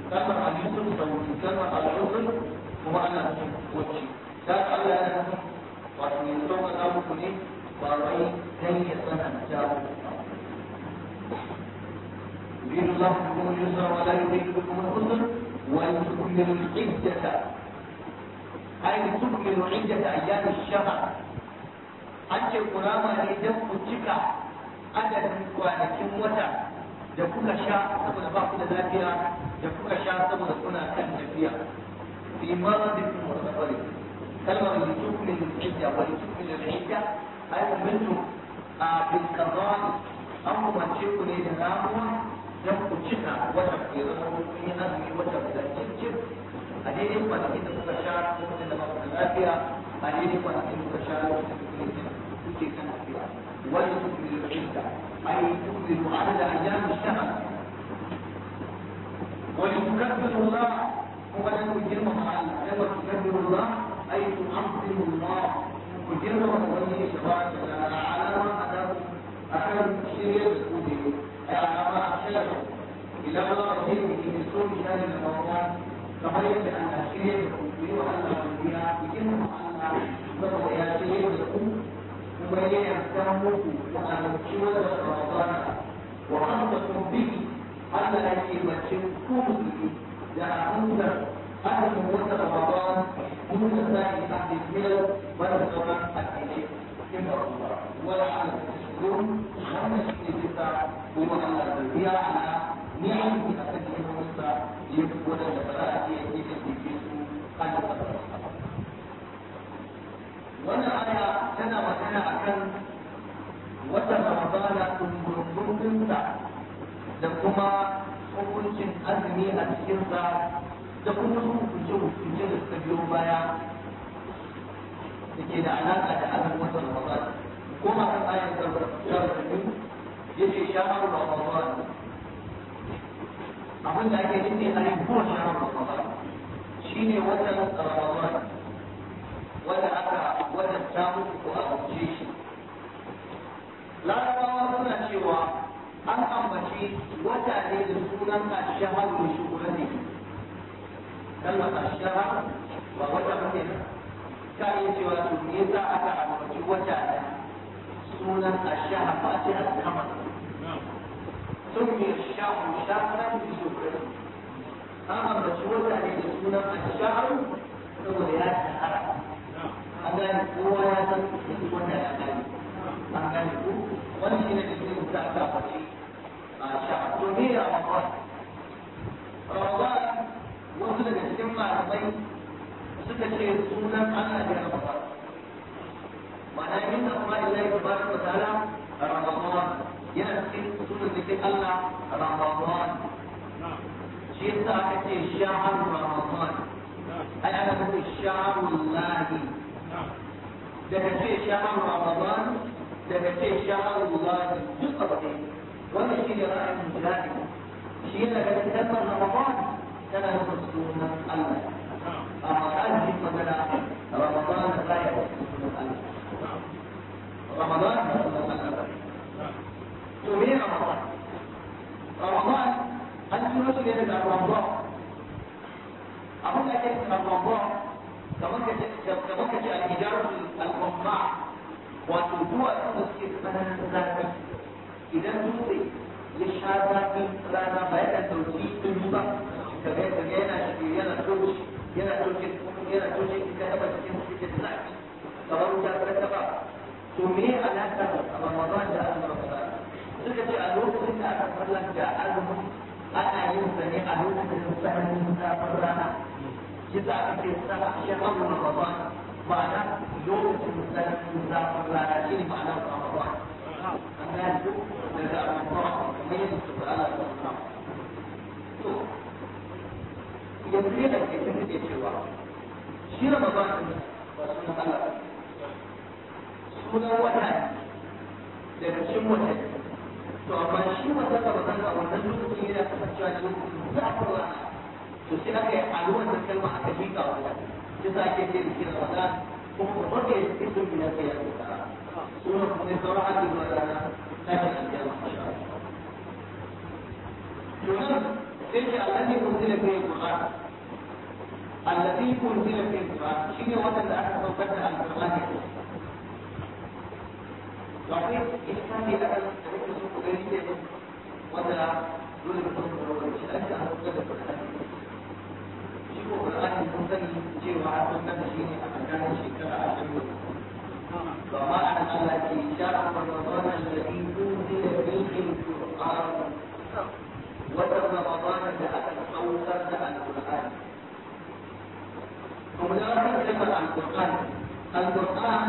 kalmar al-yusr sauki kalmar al-usr kuma ana nufin wacce da Allah ya nufin wato ya sauƙaƙa muku ne ba wai dan ya tsananta muku يريد الله بكم اليسر ولا يريد بكم العسر ولتكملوا العدة أي لتكملوا عدة أيام الشهر أنت قرامة إذا كنتك عدد kwanakin wata da kuka sha saboda ba ku da lafiya da kuka sha saboda kuna kan tafiya fi maradikum wa safarikum kalmar litukmilu al-idda wa litukmilu al-idda ay umirtum bil qada'i an umarce ku ne da ramuwa don ku cika wata ke zama kun yi azumi wata da cikin a daidai kwanakin da kuka sha lokacin da ba ku da lafiya a daidai kwanakin da kuka sha lokacin da kuke kan tafiya wani tukmilu al-idda ay tukmilu adada ayyam ash-shahr ولتكبروا الله ولا تجرموا الله كما تكبروا الله أي تعظموا الله وجرموا الله تبارك وتعالى على ما هداكم أكثر الشريعة الكتب أي على ما أرشدكم إلى ما رضيه من سوء شان رمضان كما يجب أن الشريعة الكتب وأن الأنبياء يجرموا الله وهو يا شريعة الكتب ومن يهتموا وأن تشمل رمضان وخلقكم به Allah ya ce mace ko musulmi da amsar azumin wata Ramadan mun da sai a cikin wannan sauran addini in ba Allah wala ala tashkurun wannan shi ne bisa kuma Allah da biya ana ni'am da aka yi masa ya kuma da fara ya yi da su kan wannan aya tana magana akan wata Ramadan kun da kuma hukuncin azumi a cikinsa da kuma hukunce da suka biyo baya da ke da alaƙa da azumin watan Ramadan ko ma kan ayar sarrafa ya ce shahar Ramadan abin da ake nufi a yin kuma shahar Ramadan shi ne watan Ramadan wanda aka wajabta muku ko a wuce shi larabawa suna cewa an ambaci wata ne da sunan ashahar da shugura ne kalmar ashahar ba wata mace ta iya cewa to me yasa aka ambaci wata da sunan ashahar ba ce alkamar sun yi shahu shahara da shugura an ambaci wata ne da sunan ashahar saboda ya shahara an gane kowa ya san wanda ya gane an gane ko wani shi ne da suke da aka ambaci شهر رمضان رمضان وصل الاجتماع البيت ستة شيء سنة أنا في رمضان معناه من أسماء الله تبارك وتعالى رمضان ينسي سنة ذكر الله رمضان شيء ساعة شهر رمضان أي أنا بقول شهر الله ده شيء شهر رمضان ده شيء شهر الله جزء ولا شيء رأي من ذلك شيء لك تكلم رمضان كان يمسون الله هذه مثلا رمضان لا يمسون الله رمضان يمسون الله تولي رمضان رمضان أنت رسول يدك رمضان أقول لك رمضان كما كتب الإجارة القماع وتدوى تسكت مثلا ذلك idan dutse ya sha zafin rana ba yana dauki ɗin ba kaga yana shi yana toshe ita taba cikin cikin zafi kamar wuta ta ba to me alaƙa Ramadan da azumin Ramadan suka ce a lokacin da aka farlanta azumin ana yin sa ne a lokacin tsananin zafin rana shi za a ce sa shi azumin Ramadan ma'ana lokacin tsananin zafin rana shi ne ma'ana Ramadan an gane duk daga Ramadan kamar yadda su fara da Ramadan to yanzu yana ke tafi cewa shi Ramadan ba sunan Allah sunan wata ne daga cikin wata to amma shi wata Ramadan a wannan lokacin yana kasancewa da lokacin zafin rana to sai aka yi aluwan da kalma aka jika wata shi sa ake ce da shi Ramadan kuma ba ka yi cikin gina sai ya tsara sunan kuma sauran hajji zuwa rana ta shi aljanna to nan تلك الذي أنزل فيه القرآن الذي أنزل فيه القرآن شيء وقت الأحد وقت القرآن لكن إسماعي أنا أريد أن أقول ولا دول القرآن ولا أنت أقول القرآن شيء القرآن المنزل شيء وعد من شيء أكان شيء كأشياء وما أنا الذي شرع رمضان الذي أنزل فيه القرآن وتر رمضان الذي أوصل القرآن kemudian kita Al-Quran. Al-Quran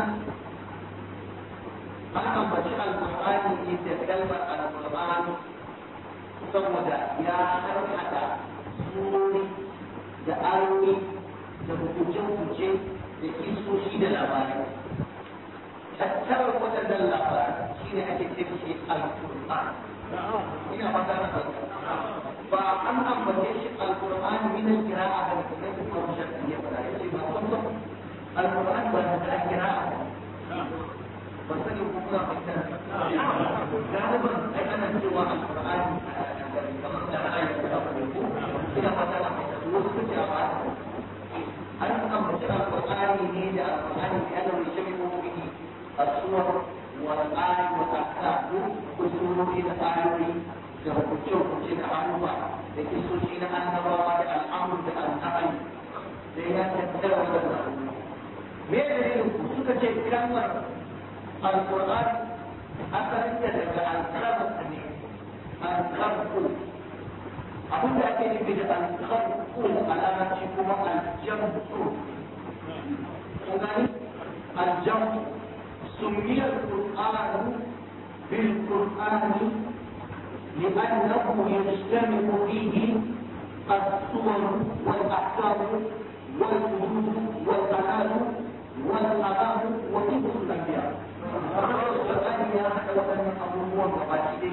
akan baca Al-Quran itu kalimat Al-Quran saboda ya harkata surori da ayoyi da hukunce-hukunce da kisoshi da labarai. Tattara waɗannan labarai shi ne ake ce shi Al-Quran. Ina fata na ba an ambace shi Al-Quran min al-qira'a da kuma kuma shakkiya ba. Al-Quran bahasa kiraat. Bahasa yang bukan bahasa. Galiban akan jiwa Al-Quran dalam ayat berapa itu tidak masalah. Dua sejawat. Anak membaca Al-Quran ini dan Al-Quran ini adalah disebut ini as-suwar wal-ayat wal-ahkam usulul ayat dan hukum-hukum al-amr dan isu-isu an-nabawi al-amr dan al-nahy. Dengan cara Mereka suka cakap Al-Quran asalnya dari Al-Quran ini. Al-Quran. Apa yang akan diberikan Al-Quran adalah cuma Al-Jam'u. Kemudian Al-Jam'u. Sumia Al-Quran bil-Quran لأنه يجتمع فيه الصور والأحكام والحدود والبنات والحرام وقصص الأنبياء. الأنبياء حتى وأن أبوه وقاتله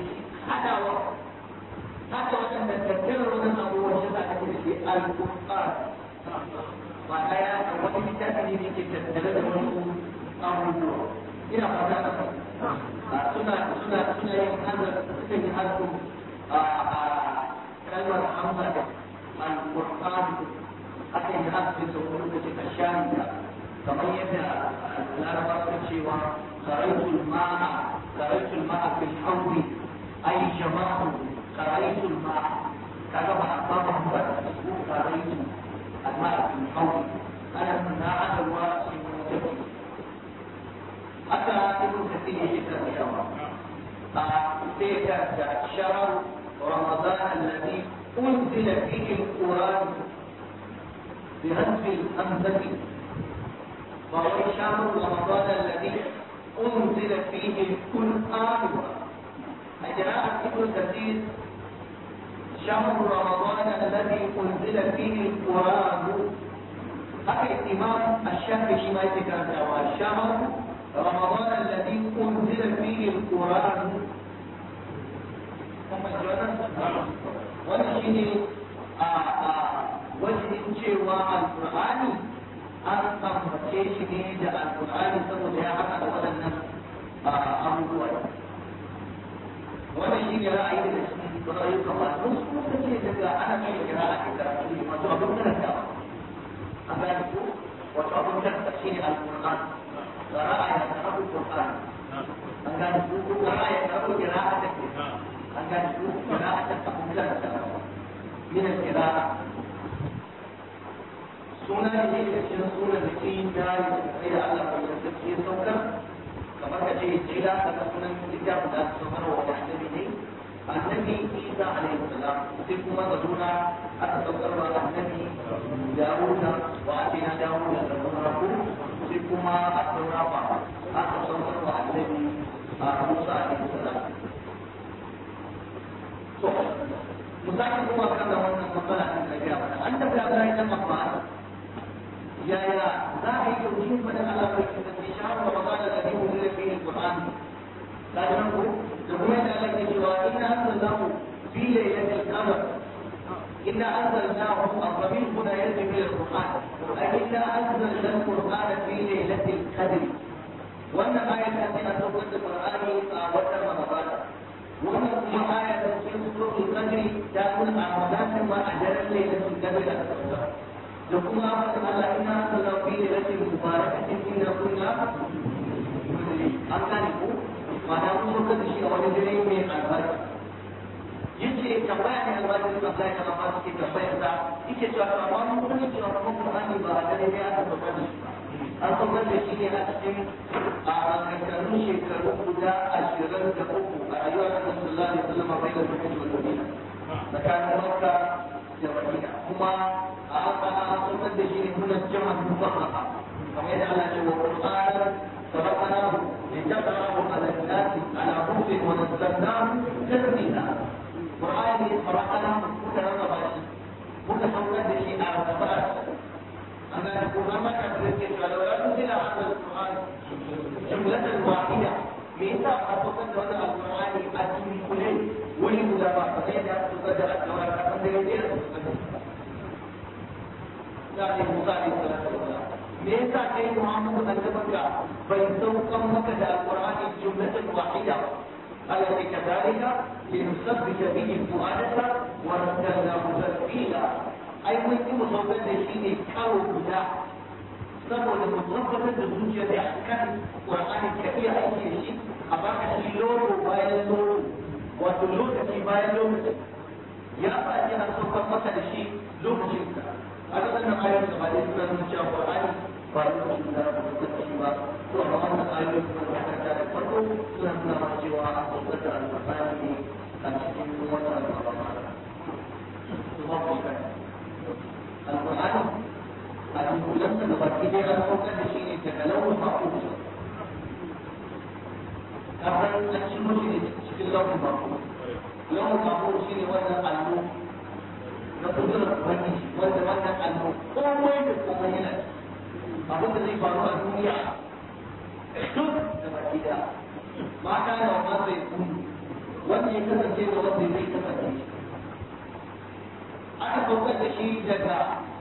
حتى وأن تذكر من أبوه شفاعة في القرآن. وآية وإن تأتي بك تتبدل أبوه إلى قدامه. سنة هذا هذا كلمة محمد القرآن akan dihasil sebelum kita syariah. Kemudian العرب تشيوا خريط الماء في الحوض أي جماع خريط الماء كذا أعطاه خريط الماء في الحوض أنا من هذا الوقت المتكي حتى ابن كثير يذكر شهر رمضان الذي أنزل فيه القرآن بهدف الأمثل وهو شهر رمضان الذي أنزل فيه القرآن أجراء ابن كثير شهر رمضان الذي أنزل فيه القرآن هذا الإمام الشافعي ما يتكلم شهر رمضان الذي أنزل فيه القرآن ونشيني wajen cewa alƙur'ani an ambace shi ne da alƙur'ani saboda ya haɗa da waɗannan abubuwa. Wannan shi ne ra'ayi da cikin ra'ayuka ba. Wasu kuma ce daga ana kai kira a cikin karatu ne wato abin karantawa. A gani ko wato abin karanta shi ne alƙur'an. Ga ra'ayi da abu ƙur'an. An gani ko ga ra'ayi da abu kira a cikin. An gani ko kira a cikin abin karantawa. Min al-kira'a suna ne da cikin sunan da ke yin dari da kai da Allah bai yarda ke saukar kamar ka ce jila daga sunan littafin da aka saukar wa annabi ne annabi Isa alaihi salam sai kuma ga suna aka saukar wa annabi Dawuda wa atina Dawuda da rabbu sai kuma a sauraba aka saukar wa annabi Musa alaihi salam to misali kuma kan da wannan matsala din da ya faɗa an tafi da bayan mafara يا ذاهب توجيه من الله في شهر رمضان الذي أنزل فيه القرآن لا نقول نقول لك إنا أنزلناه في ليلة القدر إنا أنزلناه الضمير هنا يرجع إلى القرآن أي إنا أنزلنا القرآن في ليلة القدر وأن آية التي أنزلت القرآن وتر رمضان wannan kuma aya da cikin suratul qadri ta nuna a Ramadan ma a daren lailatul qadr da kuma Allah inna sallallahu fi lailatin mubarakatin inna kunna an gane ko ma'ana mun so shi a wani dare mai albarka yace tambaya ne albarka da Allah ta ba su ke tambaya da yake cewa amma mun kuma cewa kuma Qur'ani ba a dare ne aka saba da shi an saba da shi ne a cikin a kankanun shekaru guda 23 a rayuwar Annabi sallallahu alaihi wasallam bai da Makka da Madina tsakanin Makka da Madina kuma a aka saba da shi ne kuma jama'a mufarraqa kamar yadda Allah ya ce wa Qur'an سبقناه لتقرأه على الناس على مكر ونزلناه تنزيلا قرآن فرقناه متنظر متفوقا بشيء على الصلاة أما القرآن ما كان يذكر ولو لا تنزل هذا القرآن جملة واحدة ميتا أتوقع أن القرآن أتي كله ولد لما فقيت تقدر أتوقع أن تنزل يعني موسى عليه الصلاة والسلام me yasa kai Muhammadu annabinka bai saukan maka da alqur'ani jumlatan wahida Allah ne kadalika linusabbita bihi fu'adaka wa rattalnahu tartila ai mun yi musaukar da shi ne karo guda saboda mu tabbatar da zuciya da kan qur'ani ka iya aiki da shi a baka shi loro bayan loro wato lokaci bayan lokaci ya ba ya saukar maka da shi lokacin ka a ga wannan ayar da ba da suna nuna cewa qur'ani ba lokacin da ba lokaci ba to amma wannan ayoyi kuma da ta da farko suna nuna cewa a saukar da alqur'ani a cikin wannan Ramadan kuma ko kai alqur'ani a cikin da baki dai an saukar da shi ne daga lawul mahfuz kafin an ci mushi ne cikin lawul mahfuz lawul mahfuz shine wannan allo na kudurar ubangiji wanda wannan allo komai da komai yana abin da zai faru a duniya duk da baki da mata da wanda zai kudu wanda ya kasance da wanda zai kasance aka saukar da shi daga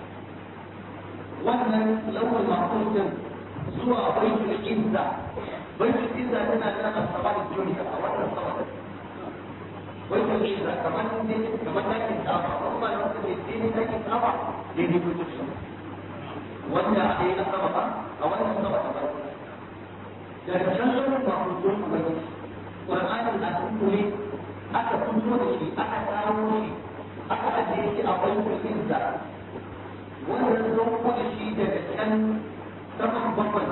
wannan lawal mahfuzin zuwa baitul izza baitul izza tana nan a saman duniya a wannan sama baitul izza kamar dakin kafa kuma da wanda ke ne dakin kafa ne ne baitul wanda a yi na sama ba a wannan sama ta farko daga can lawal mahfuzin ubangiji qur'anin a tunkule aka fito da shi aka kawo shi aka ajiye shi a baitul izza wannan zo da shi daga can saman bakwai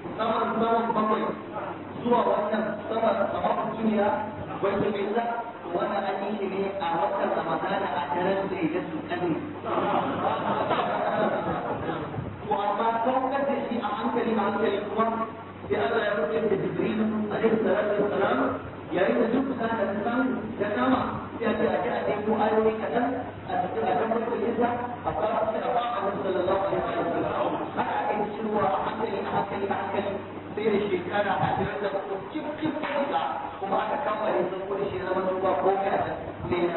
zuwa wannan saman duniya baitul izza wannan an yi shi ne a watan ramadana a daren da ya su kane to amma saukar da shi a hankali kuma sai Allah ya rubuta da Jibril alaihi salatu wassalam yayin da duk kusa da samu da kama sai a ce a ɗauko ayoyi kaɗan a cikin a kan baitul izza a fara a ba Annabi sallallahu alaihi wasallam haka ake cewa a hankali sai da shekara 23 cikin da kuma aka kammala sun kudi shi zama duba ko kai da ne na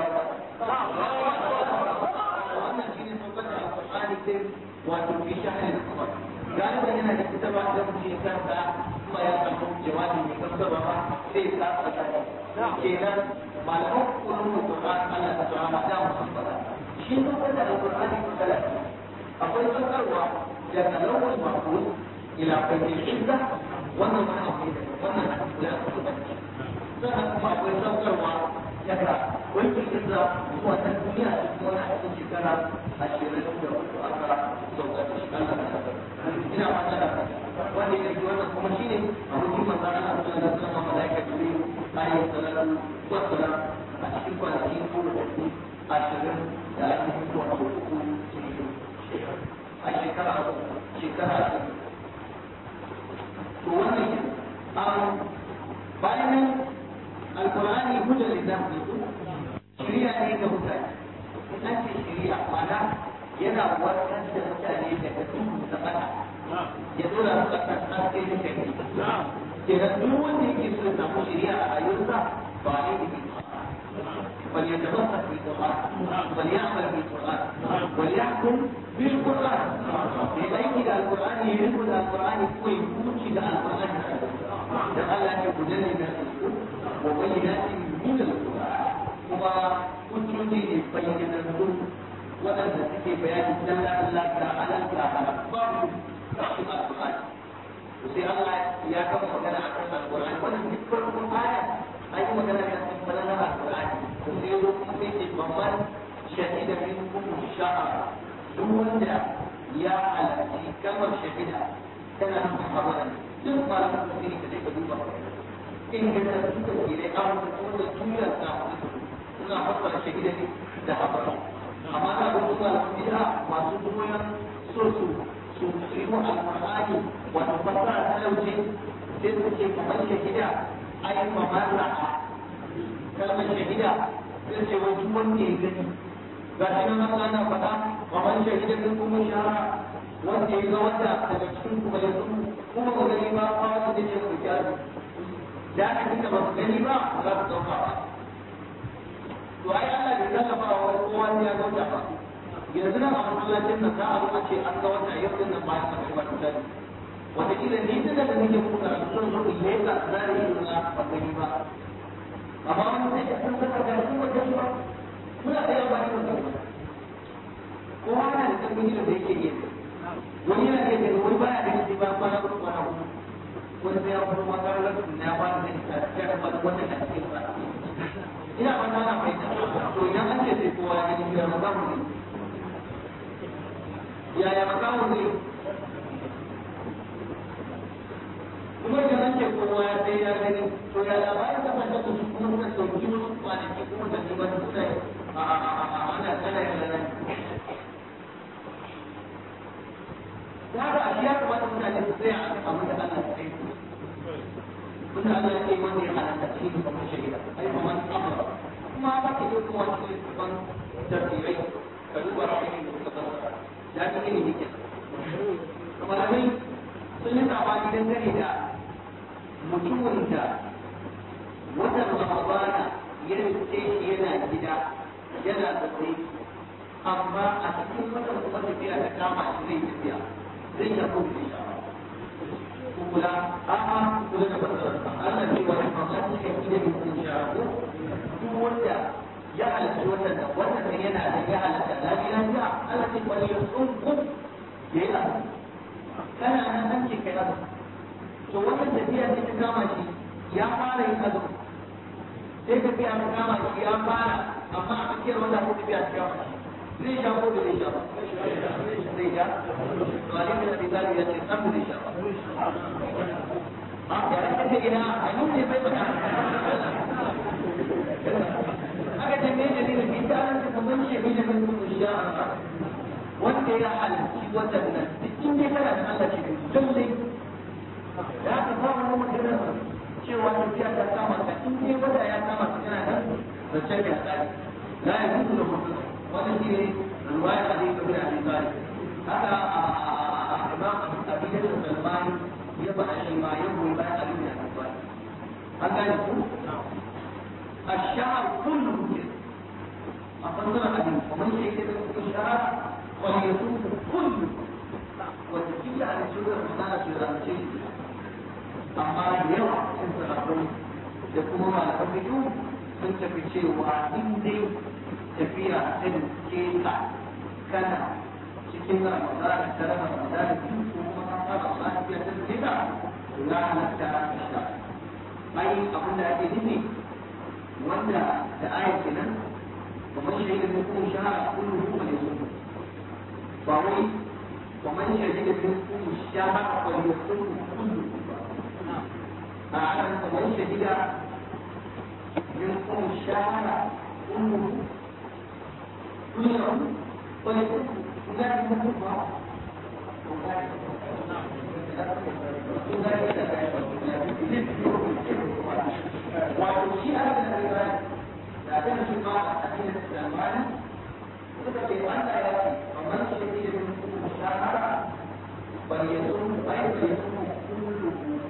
wannan shine saukar da alqur'ani din wato fi shahrin kuma galiban yana da kitabwa da mutum kansa kuma ya samu jawabi mai gamsarwa ba sai ka tsaka kenan malaman ulumul qur'an Allah ta ta'ala da musamman shi saukar da alqur'ani kala akwai saukarwa daga lawal mahfuz ila baitul izza wannan wani abu ne wannan da sannan kuma akwai saukarwa daga baitul izza zuwa ta duniya da kuma wani a cikin shekara 23 aka saukar da shi ina fata da wanda ya wannan kuma shine abokin manzo Allah sallallahu alaihi wasallam malaika jibril alayhi salatu wassalam a cikin kwanaki ko da 20 da ake fitowa a a shekara to wannan bayan nan alqur'ani hujjar lillahi shari'a ne ga mutane idan ce shari'a mana yana warkar da mutane daga duhu da bata ya dora su a kan haske da shari'a kenan duk wanda yake so ya samu shari'a a rayuwarsa ba ne da فليتمسك بالقرآن وليعمل بالقرآن وليحكم بالقرآن لأن إذا القرآن يريد القرآن ويكون إلى القرآن لعل أن يكون لنا وبينات من القرآن bayyanannu waɗanda suke bayani dalla Allah ta alaka babu shi alƙur'ani sai Allah ya kama magana a kan alƙur'ani wannan duk farkon aya an yi magana kan alƙur'ani alƙur'ani sai zo kuma sai ce babban shahida minkum sha'a duk wanda ya halarci kalmar shahida tana nufin hawaye duk malaman tafsiri da ka duba ingantattun tafsirai an wanda duniyar ta suna fassara shahida ne da hawaye amma ta ga wasu malaman bid'a masu goyon so su yi mu alƙur'ani wato fassara ta lauce sai su ce kamar shahida ai mamara kalmar shahida sai ce wani wanda ya gani ga shi nan Allah na faɗa kamar shahida din kuma shara wanda ya ga wata daga cikin kuma ya kuma ba gani ba a wata da ce ku kyara da aka kika ba gani ba za ku ɗauka ba to ai Allah bai tallafa wa kowa ya gauta ba yanzu nan a masallacin nan za a zo a ce an ga wata yau din nan ba ta kai wata tare wataƙila ni da nake muku karatu sun zo in yi ka zare yi na ba gani ba amma wani sai ya san saka ga su ba gani ba muna da yawa ne ba kowa yana da karfin da yake yi wani yana iya gani wani baya gani sai ba kwana uku kwana uku wani sai ya fito makarar na ba da zai ta ya da wannan da ake ba ina ba na mai to idan an ce sai kowa ya gani ya ba mu ne yaya makamu ne kuma idan an ce kowa ya sai ya gani to ya labarin da kan da su kuma suka sauki wasu kwanaki kuma da neman mutane ana kana yin nan da haka a ya kamata mutane su tsaya a kan da Allah ya yi kuma Allah ya yi wanda ya halatta shi ne kamar shahida ai kuma man amara kuma ba ka yi kuma wani ban tafsirai ka duba shi ne ka tsara ya fi ilimi ke kamar abin sun yi sabani dangane da mutumin da watan ramadana ya rufe yana gida yana zaune amma a cikin watan kuma tafiya ta kama shi zai tafiya zai ya kuma da shi kula a'a kula da fasara Allah ce wani mamman suka yi da mutum shago duk wanda ya halatta wannan da yana da ya halatta lafiya ya Allah ce wani ya tsunkun ya yi abu kana nan an ce kai abu to wannan tafiya ce ta kama shi ya fara yin abu sai tafiya ta kama shi ya fara amma a tsakiyar wanda ko tafiya ta kama shi zai sha ko da zai sha ba zai sha to a cikin da bizari ya ce san zai sha ba a ya kace ina a nan ne bai fada aka ce me dalilin bidaran da kaman shi ne da mun sha wanda ya halarci wannan nan cikin dai kana da Allah ce lalle da aka fara mu magana cewa tafiya ta kama ka in dai wanda ya kama ka kana nan da cewa tsari la yajuzu lahu wannan shi ne riwaya da Ibn Abi Talib haka Imam Abi Dawud al-Albani ya ba shi ma ya goyi bayan Ali bin Abi Talib an gane ku الشهر كله أفضل حديث ومن شهد في الشهر وليصوم كله والتكيل على السورة المختلفة في الرمشين أما اليوم أنت أقول يقوم على الفيديو أنت في شيء وإن دي تفيا سن كيكا كان cikin Ramadan da Ramadan kuma Ramadan ya tsira la nakta isha ai abin da ake nufi wanda da ayat kenan ومن شهد منكم الشهر كله فليصوم فهو ومن شهد منكم الشهر فليصوم كله أعلم ومن شهد منكم الشهر كله فليصوم ذلك الكفر ويمشي هذا الرواية لكن في بعض أدلة الأمانة تثبت أن لا يأتي ومن شهد منكم الشهر فليصوم فليصوم كله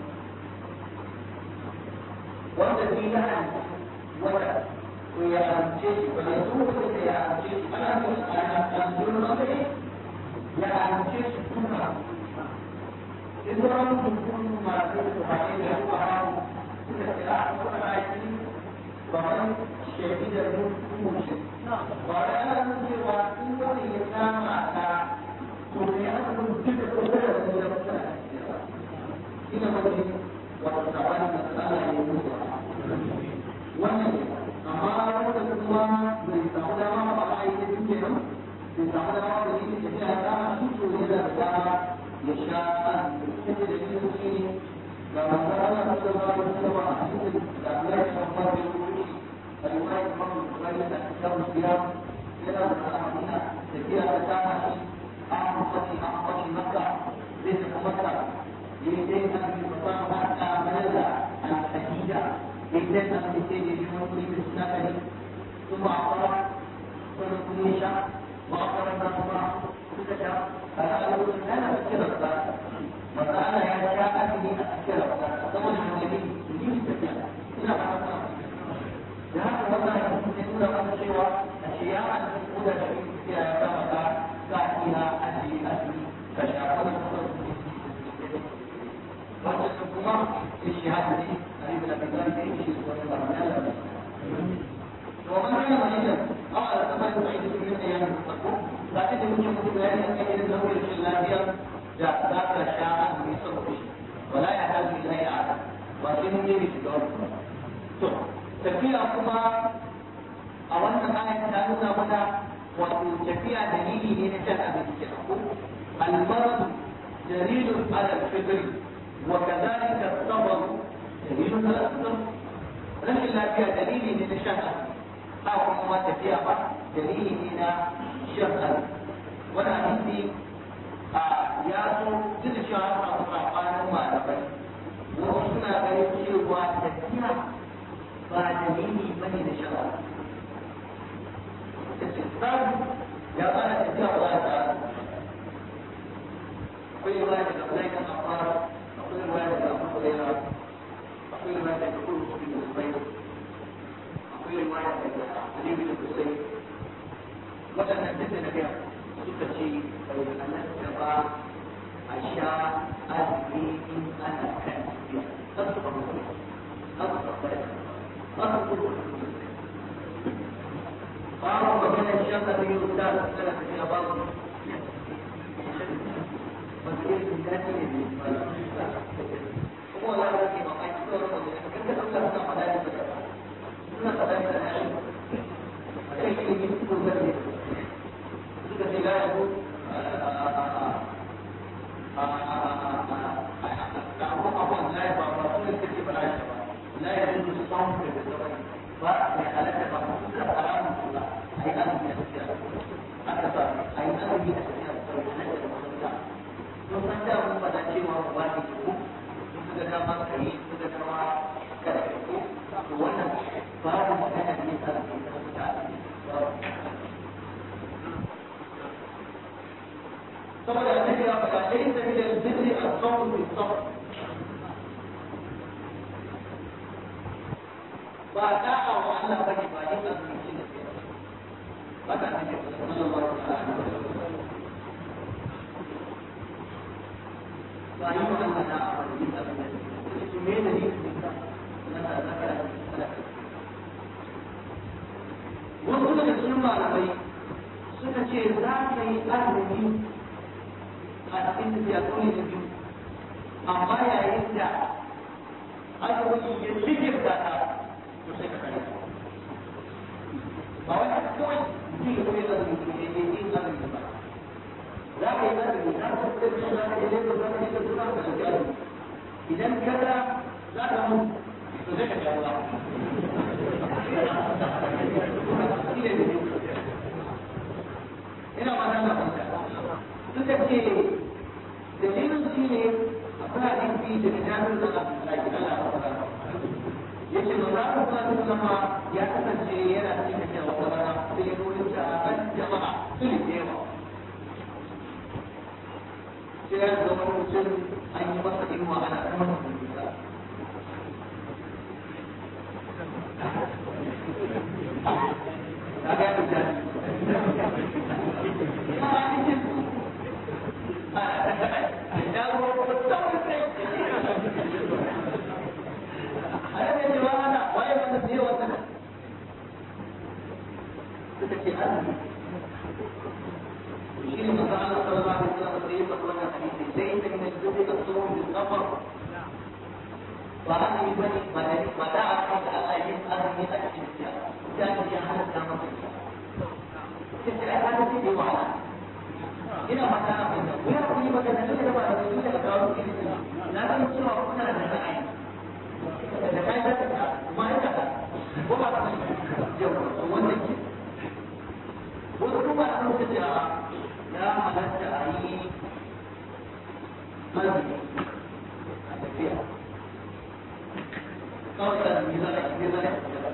والذي لا ولا ويأمشي فليصوم ويأمشي أنا أنزل نظري يأمشي كله إذا لم تكن ما كنت عليه الحرام من القراءة والآيات فمن شهد منكم ba da ana nuna cewa in wani ya kama ta to ne aka nuna duka kusa da su da kusa ina wani wata sabani da tsara ne musu wannan amma wanda kuma bai samu dama ba a yi da duke nan bai samu dama ba shi da ya kama shi to ne da dama ya sha inda da shi shi ne ga masana da su ba da su ba a cikin da Allah ya san ba da wuri a riwaya Imam Bukhari da Kitab Siyam yana da hadina da biya da kama shi an fadi Makka zai ta Makka yayin da an yi fasama ta balaga al-hadida yayin da an ce ne shi wani da suna kare kuma akara kuma kuma sha wa akara da kuma suka sha ana ana kira da masala ya sha asali a cikin rawa saboda wani yin tafiya ina ba ta da haka wannan ya kuma nuna mana cewa a shiya a cikin da shi ya kama ka ka ina asali asali ka sha wannan wannan kuma ishihad ne a ibn Abi Talib ne shi wannan barnala ومن كان مريضا او على سفر بعيد من ايام التقوى لكن يمكن ان يكون ان يزور الشلابيه ذاك الشاعر بصوته ولا يحتاج الى اعاده ولكن يجب to tafiya kuma a wannan ayat ta nuna mana wato tafiya dalili ne na cin abinci ke ko al-marad dalilun ala al-fitr wa kadhalika as-sabr dalilun ala al-fitr rashin lafiya dalili ne na shan abinci haka kuma tafiya ba dalili ne na shan abinci wannan hadisi ya so duk da cewa an samu sabanin malamai wasu suna ganin cewa tafiya ba dalili bane da shara istisqam ya fara tafiya ba ta akwai riwaya daga Abdullahi bin Abbas akwai riwaya daga Abu Hurairah akwai riwaya daga Abu Zubayr akwai riwaya daga Ali bin Husayn wadannan duk da nabi suka ce bai halatta ba a sha azumi in ana kan tafiya kasu ba mutum kasu ba kai kasu kudu babu magana shan azumi da ta tsara tafiya babu wasu yin daji ne kuma wala da ke mamaki kawai wanda ya kan da Allah suna fada da ta suna fada da ta shi a kai shi ne ko zai suka ce la ya abubuwan la ya ba ba su ne suke ba la ya yi su samun da zama ba mai halatta ba su ka haramun su ba a yi azumi a tafiya aka sa a yi azumi a tafiya da sauran halatta da masu sun san da mun faɗa cewa ba ne ko sun suka dama ka yi suka dama kada ka ko to wannan babu magana ne ta da mutane saboda annabi ya faɗa laysa min al-birri as-sawm bis-sabr ba da'a wa Allah bane ba yin azumi ne ba ta ne sallallahu alaihi wasallam ba yi wa Allah da'a ba yin azumi to me ne ne na zakara wasu daga cikin malamai suka ce za ka yi azumi a cikin tafiya kawai da biyu amma yayin da azumi ya ligir da ta to sai ka kare ba wai kawai mutum ya kawai azumi ne ya yi azumi ba za ka yi azumi za ka fitar da za ka yi lagos za ka yi da suna ka shiga azumi idan kada za ka mutu to sai ka sha ruwa ina ma na fahimta suka ce dalilin shi ne akwai hadisi da jami'in da Allah yace maza ku san sama ya kasance yana cikin da wata rana sai ya nuna ta ban jama'a sun yi yawa sai ya zama mutum an yi masa inuwa ana kuma kaga ya fita suka ba azumi ba ne ba da a kan da Allah yin azumi a cikin ta ya ce ya halatta masa sai ai hada ce da wahala ina mata na fahimta ko ya kuni magana da ba da su da kawo ki na san cewa kuna da ra'ayi da kai da kuma ita ko ba ka yau wannan ke wasu kuma a kan ce ya halatta a yi azumi a tafiya kawai da mizana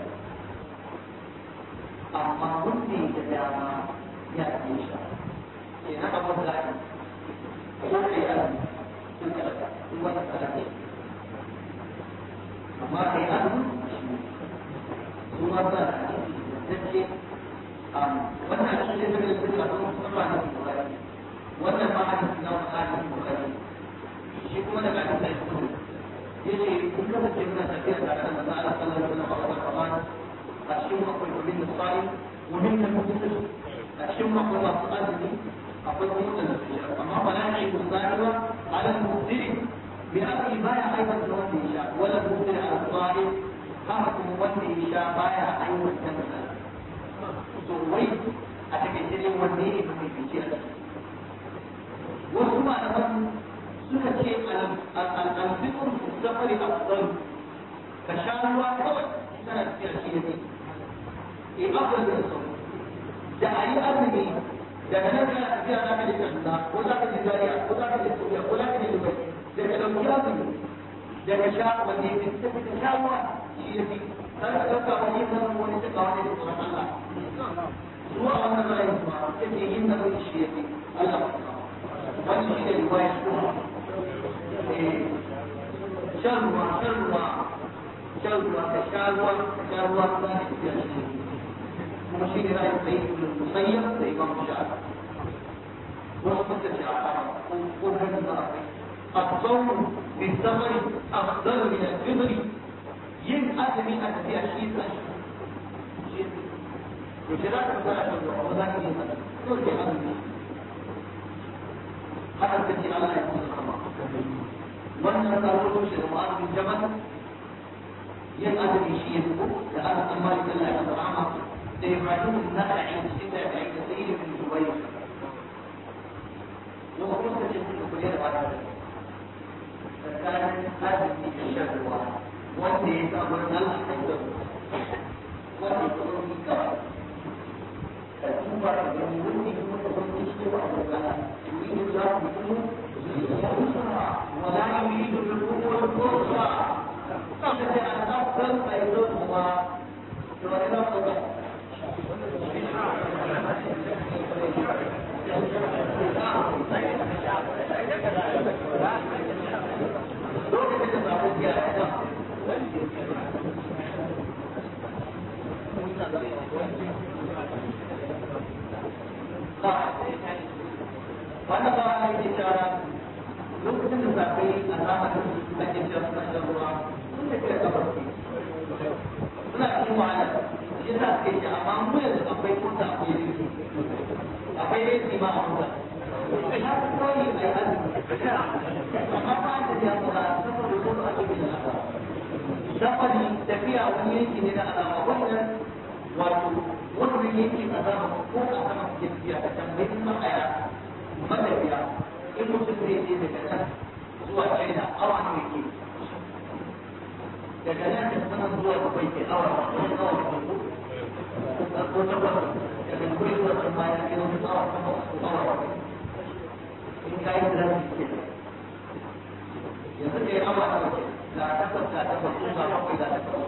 amma wanda da dama ya yi shi ke na abin da ake ko da ya yi sun kalata sun wani kalata amma da ya yi su ma ba da ake wannan shi ne zai zai zai sun ba da bukari wannan ma a cikin nan a cikin bukari shi kuma daga cikin sai su yace kun kasance muna tafiya tare da manzo Allah sallallahu alaihi wasallam a Ramadan a cikin akwai kubin sa'i wa min al-muftir a cikin akwai masu azumi akwai kuma da su amma ba na yi musariwa ala al-muftir bi akli baya aiban da wanda ya sha wala muftir ala sa'i haka kuma wanda ya sha baya aiwatar da to wai a cikin cikin wanda ne mai fice wasu malaman suka ce al-fiqh fi safari afdal ka sha ruwa kawai kana tafiya shi ne afdal da sau da ayi azumi daga nan kana tafiya za ka je Kaduna ko za ka je Zaria ko za ka je Saudiya ko za ka je Dubai da ka dauki azumi da ka sha wanda ya fi ka sha ruwa shi ne kan ka dauka wani zan wani ta kawo ne da tsoron Allah zuwa wannan ra'ayin kuma yake yin da shi ya fi Allah wani shi ne riwaya kuma shan ruwa ka sha ruwa za ka tafiya shi kuma shi ne ra'ayin sai musayyar da imam shafi wasu kuka ce a kama ko ganin za a kai الصوم في السفر أفضل من الفطر yin azumi a tafiya shi sa shi to shi za ka fara da ba za ka yi ba to ke azumi haka ta ce Allah ya kusa kama wannan tsaro shi da ma'azin jama'a yin azumi shi ya fito da ana tsammani Allah ya kusa kama da Ibrahim na da aiki cikin da ya aiki sai da bin Dubai yau kuma ta ce suka kula da ba tsakanin azumi da shan ruwa wanda ya samu Allah a yau wanda ya samu ni kawai ka tuba da gani wanda ya kuma wanda ya ce wa abokan yuridu za ku kuma wala yuridu bikum al-qurra kaga da al-afdal ayatu kuma to ina ko ba lokacin da samu ziyara wannan ba a yi cewa lokacin da zafi a zamanin da ke cewa suna shan ruwa sun tafi da kafar su suna cikin wahala shi sa suke ce amma mu yanzu akwai kuta akwai rinki akwai rinki ma a kuta ya fi kawai a yi azumi amma ba a tafiya kuma saboda ko ba a cikin da safari tafiya wani yanki ne na alama wannan wato wannan yanki a zama ko a sama ke tafiya da tambayin matsaya matafiya in mutum zai je daga nan zuwa China awa ne yake daga nan da sanar zuwa Dubai ke awa wani awa da ko takwas daga Dubai zuwa China ya ke wani awa awa in ka yi da ke yanzu kai awa da ke da takwas da takwas sun ba bakwai da takwas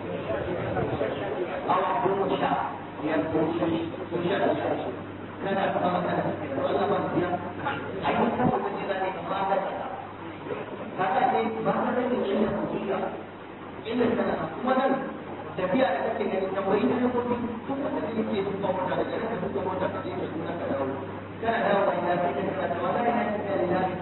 awa goma sha biyar ko sha kana kuma kana Allah ba biya ai mun san wannan jira ne kamar da kaga ne ba ka da shi ne hakika illa kana kuma nan tafiya da kake gani tambayi da kuma tun da kake ke zuwa mota da kake zuwa mota da kake zuwa ka dawo kana dawo da ina kake kana da wala ina kake da ina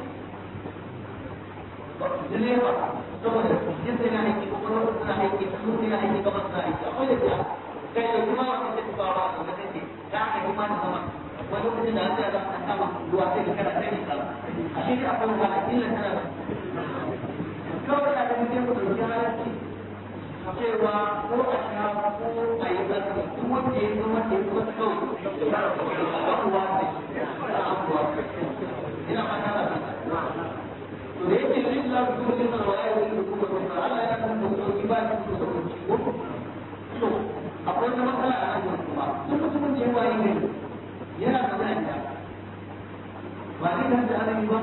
dole ba saboda jinsi na aiki ko kuma suna aiki su ne aiki kamar suna aiki akwai da ya kai da kuma wanda take ba ba da take da aiki ma da zama wani lokacin da aka yi an kama ruwa sai da kana kai ka a shi akwai wani illa tana kawai a ganin sai ku ɗauki halarci cewa ko a sha ko a yi zarfi duk wanda ya zo wanda ya zo kawai a kuwa ne a kuwa ina fata da to da yake yin lafi ko yin zarwa ya yi kuma kuma Allah ya san da su ba su da kuma ciwo to akwai wata matsala a nan kuma duk mutumin da ya waye ne yana da zanta ba ne kan da alimi ba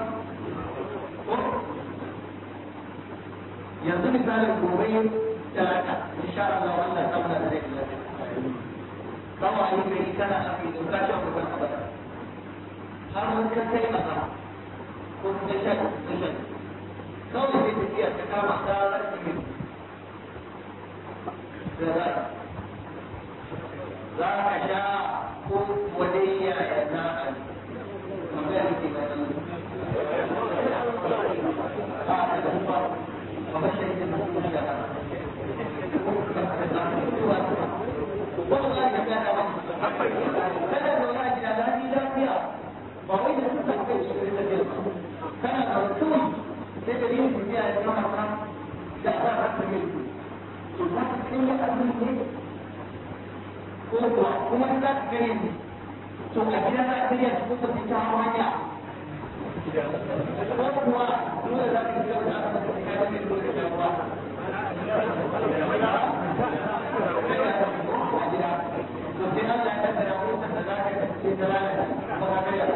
yanzu misalin gobe talata insha Allah Allah ta mana da rai kawai kai kana afi da ka shafa ban abada har mun kai azaba ko kuma sha kawai sai tafiya ta kama ta rarrabe da za ka sha ko wadayya ya za a tambaya nake mai nan ba ta da kuma ba ba shi da mutum da wannan ya ga da wani kada da wani gida lafiya ba wai da suka kai shi da kana da mutum sai da yin tafiya da mata da ba ta da mutum to za ka kai abin ne ko kuwa kuma za ka gare ni to a gida za ka gare ko ka fita hanya ko kuwa dole za ka gare da aka kai da ni dole da ruwa to sai Allah ya kaddara ko da za ka kai da rana ko ka gare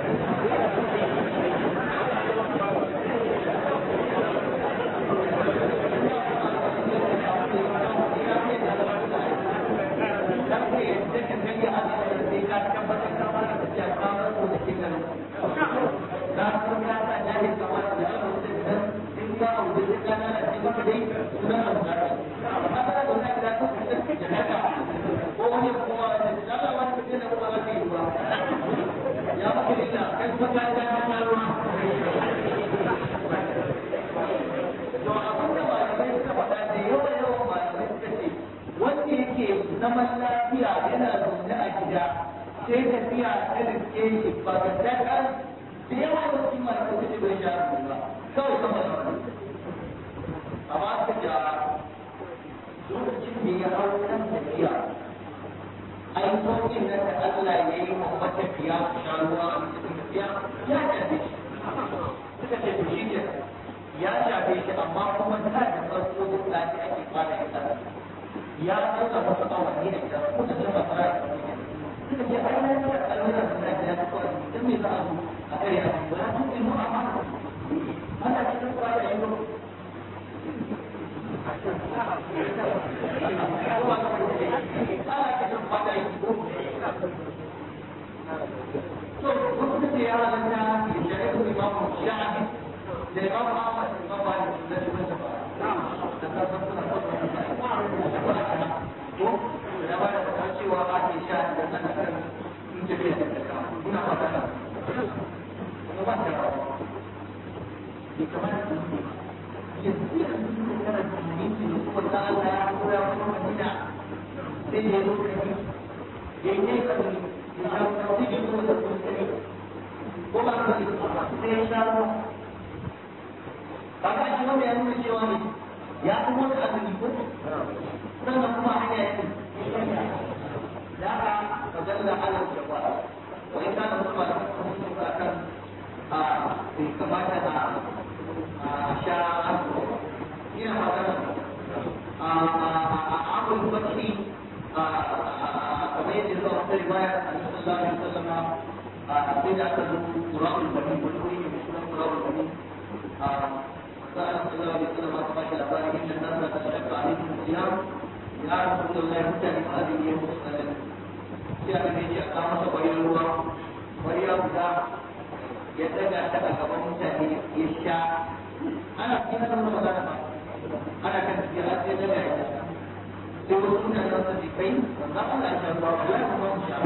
zaman lafiya yana zaune a gida sai tafiya ta riske shi ba ga daga da yawa da cikin masu kuɗi bai sha ba kawai kan ba amma ka ja lokacin da ya hau kan tafiya ai sauƙin nan da Allah ya yi wa matafiya su sha ruwa a cikin tafiya ya shafe shi suka ce to shi ne ya shafe shi amma kuma ta da farko da ake fara ita ya ɗauka wasu awanni da gida ko da jama'a fara da suka ce ai na yi alwala da gida ta kawai don me za a zo a kare a cikin wani tun ilmu amma ana cikin kwa da yiwu so wasu ce ya halatta da shari'ar imamu shafi da imamu ahmad da imamu malik da shi wata ba da kasar suna da ba da kasar cewa ba ke sha da nan da kan in tafiya da kama ina fata da kuma ba ta rawa ne kamar da su yanzu yanzu kana da muhimmanci da kuma ta Allah ya kura wani madina sai ya zo ka yi ya yi ka yi ya sha kuma sai ya zo da kuma sai ko ba ka yi sai ya sha ruwa ba ka shi wanda ya nuna cewa ne ya kuma wata azumi ko sannan kuma hanya ya ce da aka fadalla ala jawab wa in kana kuma da kuma akan bai kamata a sha ina magana abul bakri kamar yadda zuwa wata riwaya a sallallahu alaihi wasallam sai da aka zo qur'anul bani wani wuri ne sunan qur'anul bani قال صلى الله عليه وسلم قال الأباني إن الناس تشق عليهم الصيام يا رسول الله متى هذه اليوم مسألة جاء من أقام صبي الله وليبدا يتبع تبع ومتى يشاء أنا في هذا رمضان أنا كنت في هذه الجماعة يقولون أن الناس فين فقال لا شاء الله لا يقوم شاء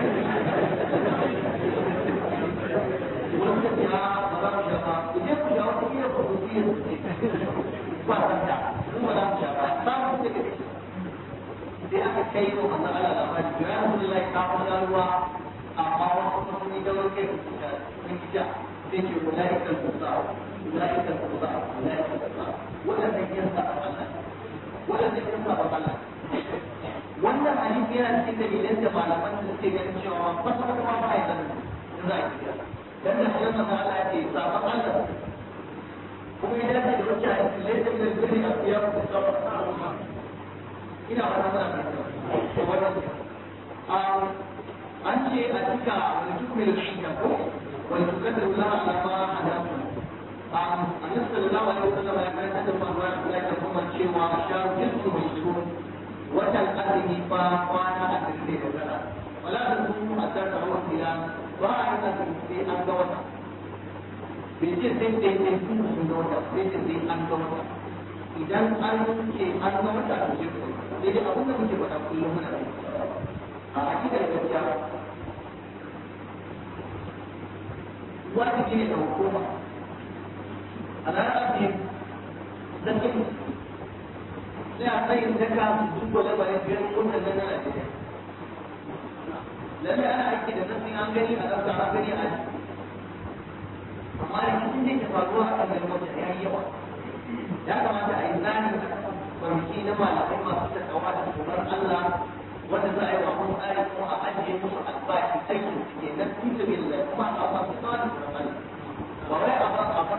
ولم تتبع مدار الشفاء وجدت جواب كثير خصوصية فهمت هو لا شفاء ما هو تكتب لأن الشيء أن على الأمر جواب الله تعالى الله أما وصفه من دور كيف من كتاب sai ce ulaika al-fuqara ulaika al-fuqara ulaika al-fuqara wannan yin sa Allah wannan yin sa Allah wannan hadisi yana cikin dalilan da malaman da suke ganin cewa fasara kuma ba ya da zai dan da Allah ta'ala ya ce sabon Allah kuma idan ka dauki hadisi laifin da zai a fiya ku sabon ina fara mana an ce a cika mutumin da ko wani tukadar Allah alama hadamu annabi sallallahu alaihi wasallam ya karanta da manzon Allah ya kuma cewa sharu jinsu mushriku watan azumi fa kwana a cikin da gara wala da su a tsara wasiya ba a yi sai an ga wata bai ce sai dai sun ga wata sai sai an ga wata idan an ce an ga wata to sai sai dai abin da muke faɗa kullum muna a hakikar gaskiya wajibi ne da hukuma a ranar ne zakin sai a tsayin daga duk wani bayan biyar kunnan nan na Najeriya lalle ana aiki da nasin an gani a ƙasa an gani a ji amma rikicin da ke faruwa a kan gari ya yi yawa ya kamata a yi zani kwanaki na malamai masu takawa da tsoron Allah wanda za a yi wa mun tsari kuma a ajiye musu albashi aikin su ke nan tuta billah kuma a masu tsawon tsoron ba wai a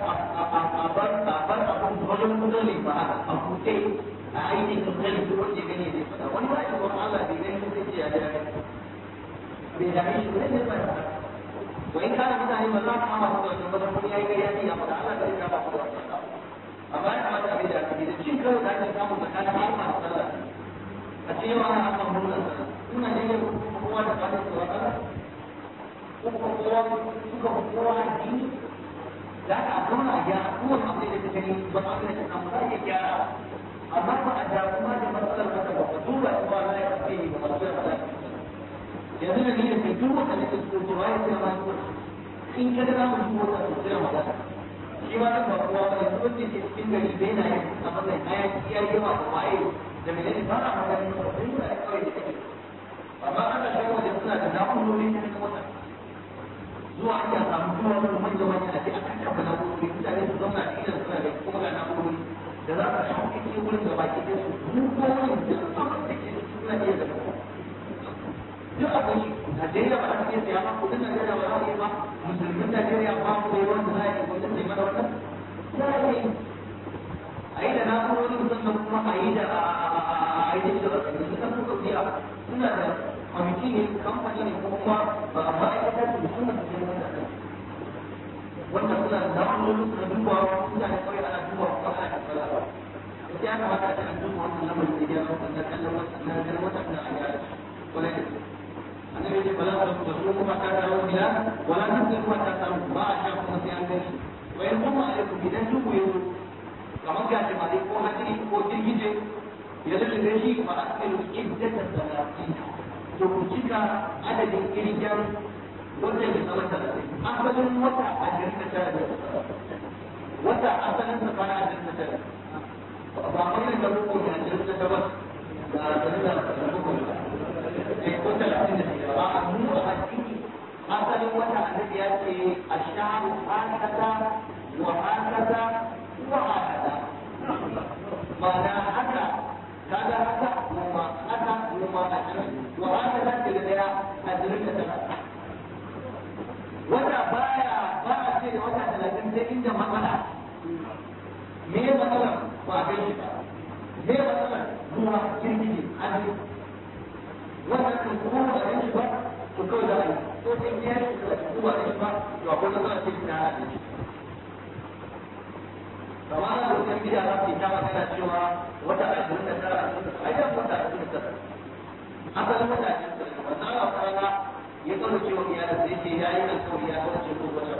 bar abin wajen kudin ba a kuce a aikin da zai duk wanda gani zai fada wani ba shi tsoron Allah bai gani sai ce ya ji daga bai dame shi ba ne ba wa in kana mutane ba za ka kama su da wajen kuma ya yi gari ya fada Allah bai ya ba ku da wannan amma ya kamata a bai da ake da cin karo da ake samu tsakanin harma da sallah a ce yawa ana akan murnar sallah suna ne kowa da fadin tsoron Allah suka kowa addini da aka zauna a gyara kowane abu da ta gani ba a gani ta za a iya gyara amma ba a damuwa da matsalar mata ba ka duba ba na ya kafe ne ba matsalar mata yanzu da niyyar kai duk wanda nake so to ya ce ma in ka ga za mu duba wata to sai magana shi ma nan ba kowa ba yanzu wanda ke cikin gari bai na yin a matsayin hayaki ya yi yawa da waye da mai ne ba a magana ba sai yana da kawai da take amma ana shawo da suna da na'urori na wata zuwa ake a samu kuma wani manya manya a ce a kan kafa na'urori mutane su zauna a idan suna da kuma ga na'urori da za ka shawo cikin wurin da baki ɗaya su duko wani duk abin da ke suna iya da kuma duk abin shi Najeriya ba za ta iya siya ba kudin Najeriya ba za a iya ba musulmin Najeriya ba mu da yawan da za a yi kudin sai mana wannan za a yi a yi da na'urori musamman kuma a yi da a yi da su kan kuka biya suna da kwamiti ne kamfani ne kuma ma'aikatar su suna da jini wanda suna da na'urori suna dubawa suna da kawai ana dubawa kuma ana kasala ba ya kamata a cikin duba wannan lamarin da ya zama na kallon wata na a gyara kwarai da annabi ce bala da su kuma ta dawo gida wala ta ce kuma ta samu ba a sha kuma sai an gani wa in kuma alaikum idan dubu ya zo kamar gashi ma dai ko hadiri ko girgije ya lalle shi fa asilu iddatan salatin to ku cika adadin kirgin wanda ya zama talatin asalin wata a jirgin tara da wata asalin sa kwana a jirgin tara ba mai da rubu ne a jirgin tara da jirgin da rubu ne ko talatin da shida ba a mu a addini asalin wata annabi ya ce ashharu hakata wa hakata wa hakata ma'ana haka kaga haka kuma haka kuma a cikin wa haka za ta gaya a cikin ta wata baya ba a ce da wata 30 sai inda matsala me matsalar ba a kai ba me matsalar ruwa girgije hali wannan kan kuma ba a kai ba to kawai da ai ko sai ya yi da kuma da ba to akwai matsala ce ta hali kamar da wajen gida za su yi ta magana cewa wata 29 a yi wata 29 asalin wata 29 wata ala kwana ya kawo cewa iyalin sai ce ya yi alkawari ya kawo cewa wata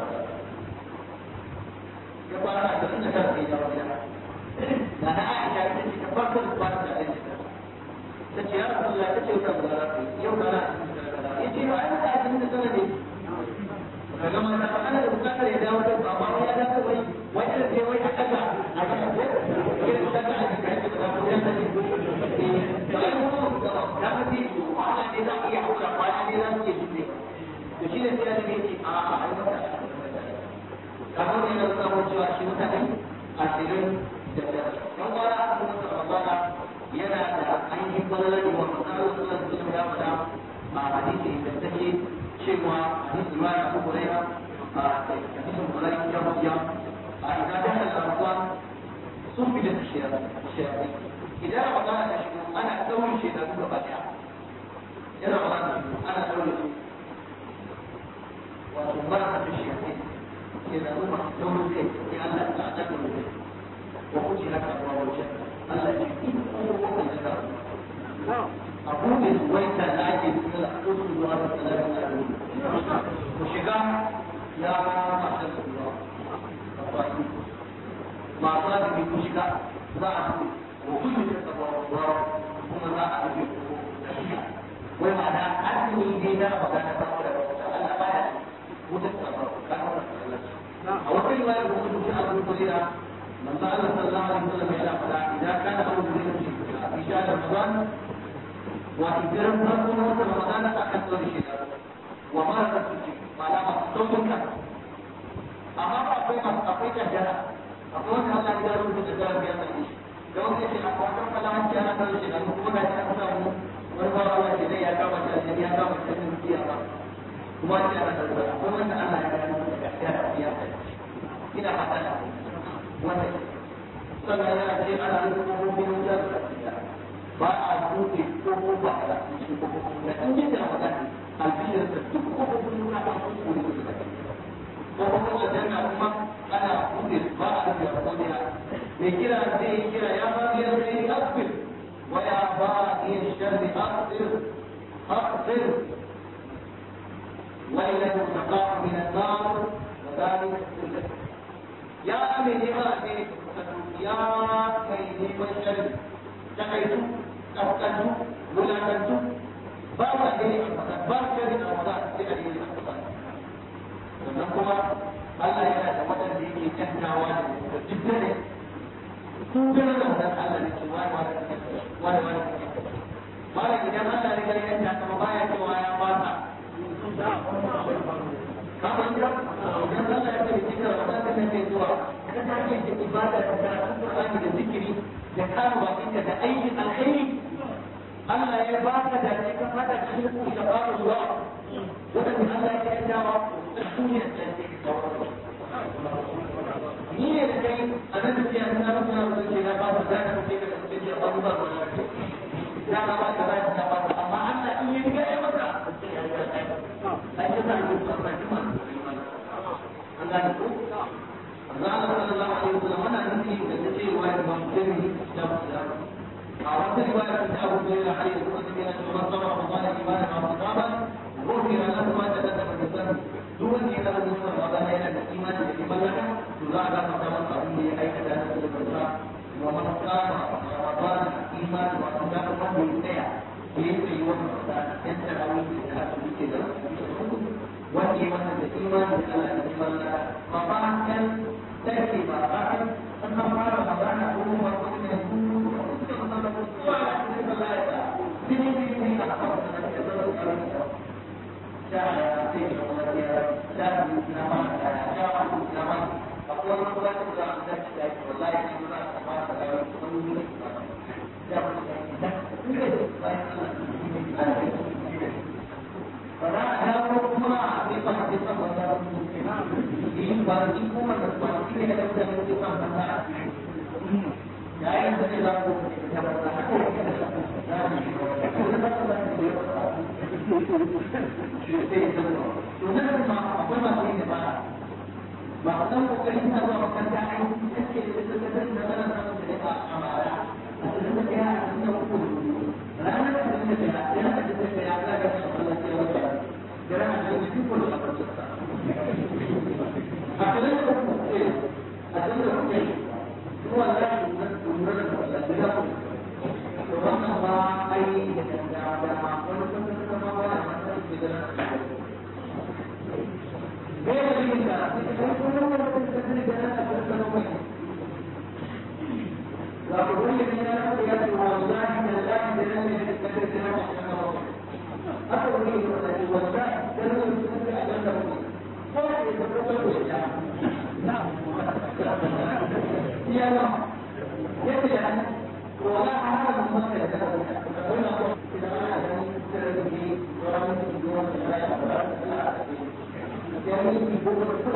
ya fara a 29 sai ya dawo gida na na aisha ita ce ta farko da kwana da aisha ta ce ya rasu ya ta ce wata guda za su yi yau rana ya ce ba a yi wata 29 ne daga mata ba ana da bukatar ya dawo da ba ma ya dawo wai wai da sai wai a kaga a ga ko irin daga a cikin da ba ko ya sani ba ai mu da ba ji wala ne za iya hakura kwana ne za su ke jinde to shi ne sai da yake a ai mata kamar ne na samun cewa shi mutane a cikin da don wani abu da Ramadana yana da ainihin balalari wa masarar sunan da ya fada a hadisi da take cewa hadisi ma ya Abu Hurairah a hadisin Bukhari ya bayyana a idan da Ramadan sun fi da shi idan Ramadan ya shigo ana daurin shi da gaba daya yana Ramadan ana daurin shi wato barka da shi إذا أمر يوم الخير لأن لا تأكل به وخذ لك أبواب الجنة ألا يجيب أمور الجنة أقول ويت العاجل إلى أقول الله السلام عليكم وشجاع يا معشر الله مع ذلك المشجع لا أقول وكل أبواب الله ثم لا أقول ومعنى أنني دينا وكان تقول ألا بعد متكبر أو في رواية يقول في أبو هريرة من قال صلى الله عليه وسلم إذا كان أبو هريرة في شهر رمضان وإذا لم تكن رمضان أخذت بشيء وما رأيت ما دام صوتك أما أقيت جرى أقول الله إذا لم تجرى في هذا الشيء لو كنت أقول كلام جرى هذا الشيء أقول لك أنا ورفع الله إليه يا كما جاء يا كما جاء وما جاء هذا ومن الله إلى حسنة sannan yana ce ana yin kofofin wutar ba a buɗe kofofa a cikin kofofin da in yadda magana albishir da duk kofofin wuta ba su kone su da kofofin aljanna kuma ana buɗe ba a rufe a kodiya mai kira zai yi kira ya ba biyar zai yi asbir wa ya ba yin sharri asbir wa ila mutaqam min an-nar wa dhalika kullu ya mai nema ne ya mai neman shari takaitu kaskantu wulakantu ba wa ne ba shari a wata sai a yi sannan kuma Allah yana da waɗanda yake canjawa da jiddare su gana da wannan Allah ne ce wani mara idan Allah ne gari yanta kama baya cewa ya bata kamar idan Allah ya ce cikin Ramadan da kake zuwa ka tashi da ibada da karatun Qur'ani da zikiri da kama bakinka da aikin alkhairi Allah ya baka da cikin fada cikin ku da babu zuwa wanda Allah ya yi dawa duniya ta ce ni ne da kai a nan da ya nuna maka da ke na babu da ka ce ka ce ya babu ba ya ba ka ba ta ba amma Allah in ya riga ya maka ai ya san ku ba ki Allah ko Allah sallallahu alaihi wasallam wannan nufi da take riwaya da Muslim da a wata riwaya da Abu Hurairah hadisi da take da Rasulullah sallallahu alaihi wasallam غفر له ما تقدم من ذنبه دون ان له نصر رمضان الى الايمان بالملك تزاد قدما قبله اي كذا ومن قام رمضان ايمان واحتساب ربه السيع ليس يوم رمضان ينتهي الى كذا والايمان بالايمان بالله بالملك فطاعا تاتي بعد ان قال رمضان هو مرض من Bahkan kokarin sa zuwa makaranta aiki take da tattalin da zan samu da amara a cikin da ya da ku ranar da take da yana da take ya ga da Allah ya wata da ranar da duk ko da ka tsaka a cikin da ku ce a cikin da ku ce ko wallahi da umar da Allah ya ku to wannan ba ai da ma wani kuma ma ba da iya nan yadda ya ne wala a hana da kuma da ta wannan ko idan ana da tsare da ni wannan kuma da ya fara ya ni ko ko ko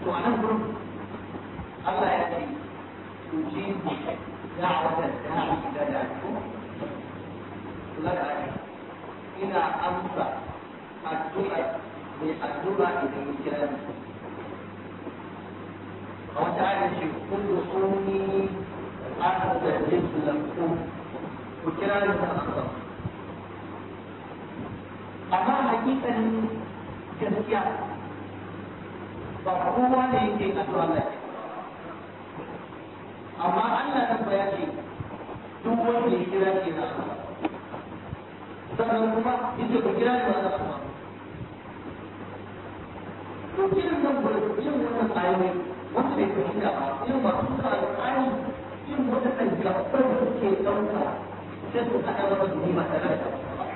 to a nan gurin Allah ya ce tujibu da'watan da'i idza da'akum laka ina amsa addu'a mai addu'a idan ya kira ni a wata ayar ce kullu sunni astajib lakum ku kira ni da amsa amma hakikanin gaskiya ba kowa ne yake addu'a Allah amma Allah nan ba ya ce duk wanda ya kira shi na sannan kuma yace ku kira shi na Allah to kiran nan ba irin wannan ayoyi wanda bai fahimta ba irin ba su ka alƙali irin wadannan gaɓar da suke ɗauka sai su haɗa masa duni ba tare da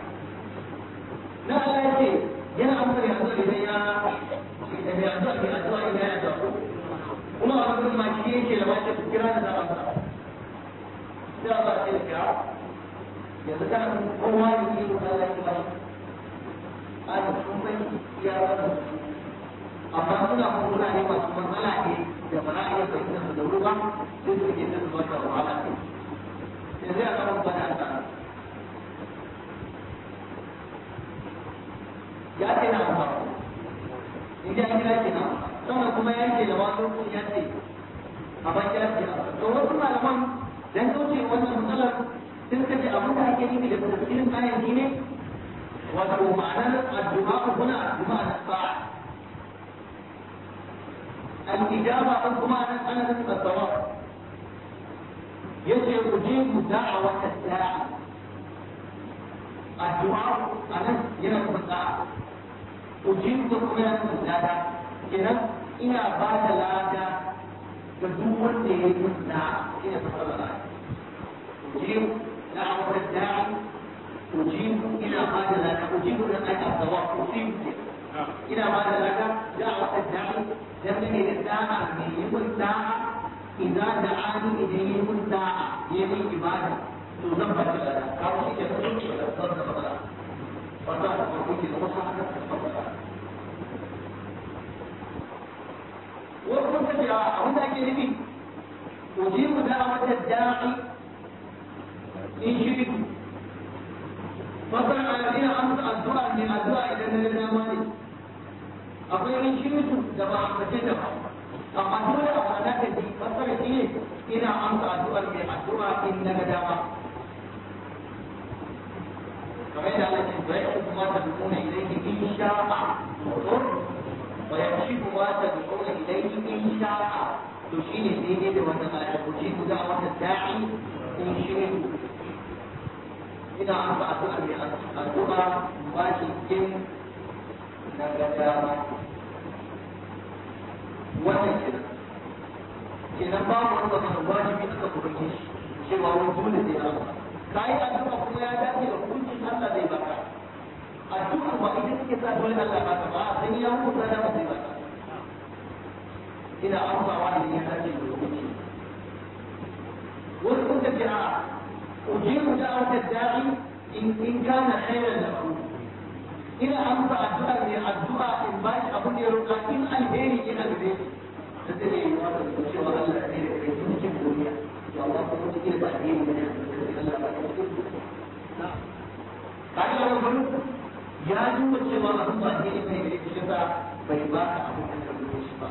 na Allah ya ce yana amsa yanzu idan ya mai addu'a mai addu'a idan ya addu'a kuma a wani ma shi yake da mace ku kira da zama ba sai Allah ya ce kira yanzu kana kowa ya yi da Allah ya ba a da sun san ya wannan amma suna kuma ne masu matsala ne da ba za a iya fahimtar su da wuri ba sai su ke su mata wahala ne yanzu ya kama bada ta ya ce na ba idan an kira kenan sannan kuma ya ce da wasu ya ce a ban ya ce to wasu malaman dan kauce wannan matsalar sun kace abin da ake nufi da tafsirin kayan shi ne wato ma'anar addu'a kuna addu'a na sa'a al-ijaba an kuma ana nufin addu'a yace ujibu da'awata da'i addu'a anan yana nufin da'a ujibu kuma yana nufin lada kenan ina ba da lada ga duk wanda ya yi mun da'a ina fasara da ujibu da'awata da'i ujibu ina ba da lada ujibu na aika addu'a ujibu ina ba da lada da'awata da'i dangane da da'a mai yi mun da'a idan da'ani idan yi mun da'a ya yi ibada to zan ba shi lada kawo shi ke da sauki da sauran da matsala wanda a farko ke da wasu haka da matsala wasu kun tafi a abin da ake nufi ujibu da'awata da'i in shiriku masana a ina amsa addu'a ne addu'a idan na dama ne akwai in shiriku da ba a mace da ba amma dole a fada da ji fasara shi ne ina amsa addu'ar mai addu'a in na ga dama kamar da Allah ke bayar kuma ta dukuna ilayhi in sha'a wa yakshifu ma ta dukuna ilayhi in sha'a to shine daidai da wannan ayat ku ji ku da wata da'i in shiriku ina amsa addu'ar mai addu'a ba shi in na ga dama wannan kenan babu wani magana wajibi aka kurke shi cewa wani dole sai na ba kai addu'a kuma ya dace da hukuncin Allah zai baka addu'a ba ita take sa dole Allah baka ba sai ya hukunta da zai baka ina amsawa da ya dace da hukunci wani kun ce a ujibu da'wat ad-da'i in kana khairan lahu ina amsa addu'a ne addu'a in ba shi abin da ya roƙa in alheri ina da zai ta tare yi wa da cewa Allah ne da kai cikin duniya to Allah kuma cikin da alheri ne Allah ba ta cikin na kai da wannan ya duba cewa abin ba alheri ne da shi ba bai ba ka abin da ka roƙe shi ba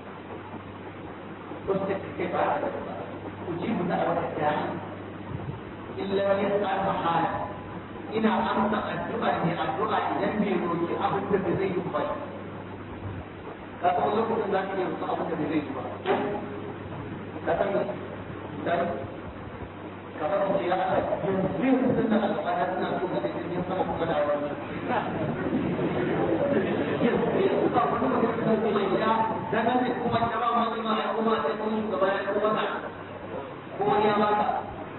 ko sai kai ba ka ujibu da'wat da'i illa yas'al mahala ina amsa addu'a ne addu'a idan bai roki abin da bai zai yi ba ka san lokacin da kake roki abin da bai zai yi ba ka san dan kamar mu ya Allah yanzu sun da alƙada suna so ga cikin sama kuma da wani yanzu ba wani mutum da ke ya daga ne kuma ta ba mu ma kuma sai kun shugaba ya kuma ka ko ya ba ka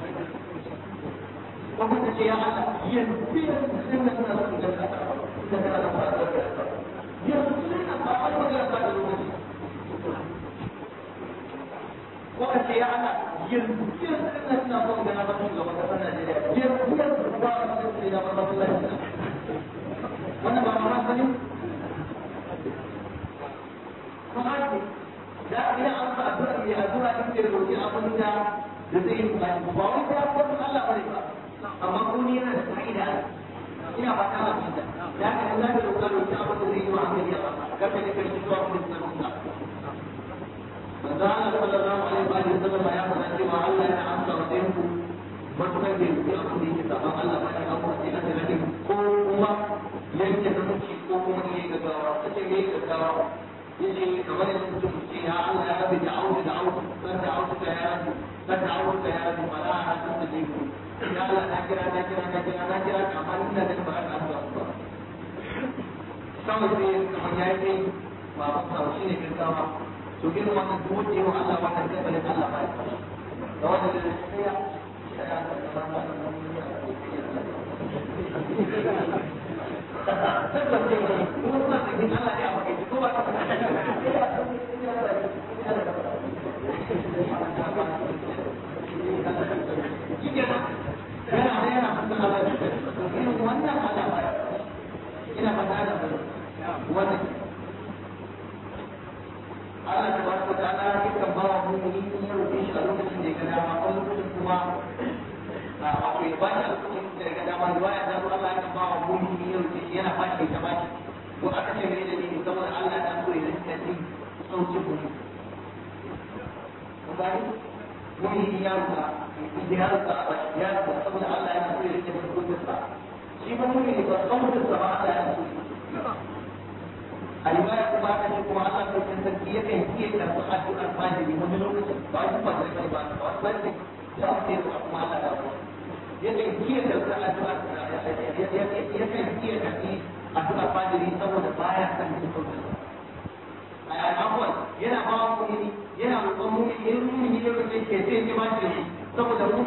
وقلت يا الله ينفينا سنة رسول الله إنك لا تفعل ينفينا فعل ولا تفعل وقلت يا الله ينفينا سنة رسول الله وكفنا جلال ينفينا فعل إلى رسول الله وانا ما مرات بني فقالت da zai yi ba wai sai an san Allah bane ba amma ko ni yana da fa'ida ina fata ma fita da haka in zaka roƙa roƙi abin da zai yi wa hankali a kar ka ne kai zuwa kuma sunan Allah manzo Allah sallallahu alaihi wa sallam ya faɗa cewa Allah ya amsa wa ɗayanku matuƙar da yake abin da yake saban Allah ba ya kawo sai a tsirrai ko kuma yanke zumunci ko kuma yayi gaggawa kace yayi gaggawa yace kamar yadda mutum ce ya Allah ya rabbi da'awtu ka ya rabbi da'awtu ka ya rabbi wala hasan da jiku ya Allah na kira amma ina da ba ka amsa ba kawai sai kamar yayi ba ba shi ne gaggawa to irin wannan duk wanda yawa Allah wannan gaban Allah ba ya da wannan da sai Allah tabaraka ta'ala yakan ba wa mu'mini in ya roƙe shi a lokacin da ya ga dama ko lokacin kuma akwai ba shi a lokacin da ya ga dama riwaya da Allah yakan ba wa mu'mini ya roƙe shi yana bashi ta bashi ko aka ce mai dalili saboda Allah ya so ya rinka jin sauƙin ku ko gani mu'mini ya roƙa ya roƙa ya roƙa saboda Allah ya so ya rinka jin sauƙin sa shi ba mu'mini ba sauƙin sa ba Allah ya so الرواية كما أن يكون الله في التنسية كيفية تفقد الأربعة من لغة بعض فترة بعض فترة تأثير أقوال الله كيفية تفقد كيفية الأربعة من سوى البايع من الكتب عفوا ينا بعض ينا مقومون يرمون يرمون كيفية ما تري سوى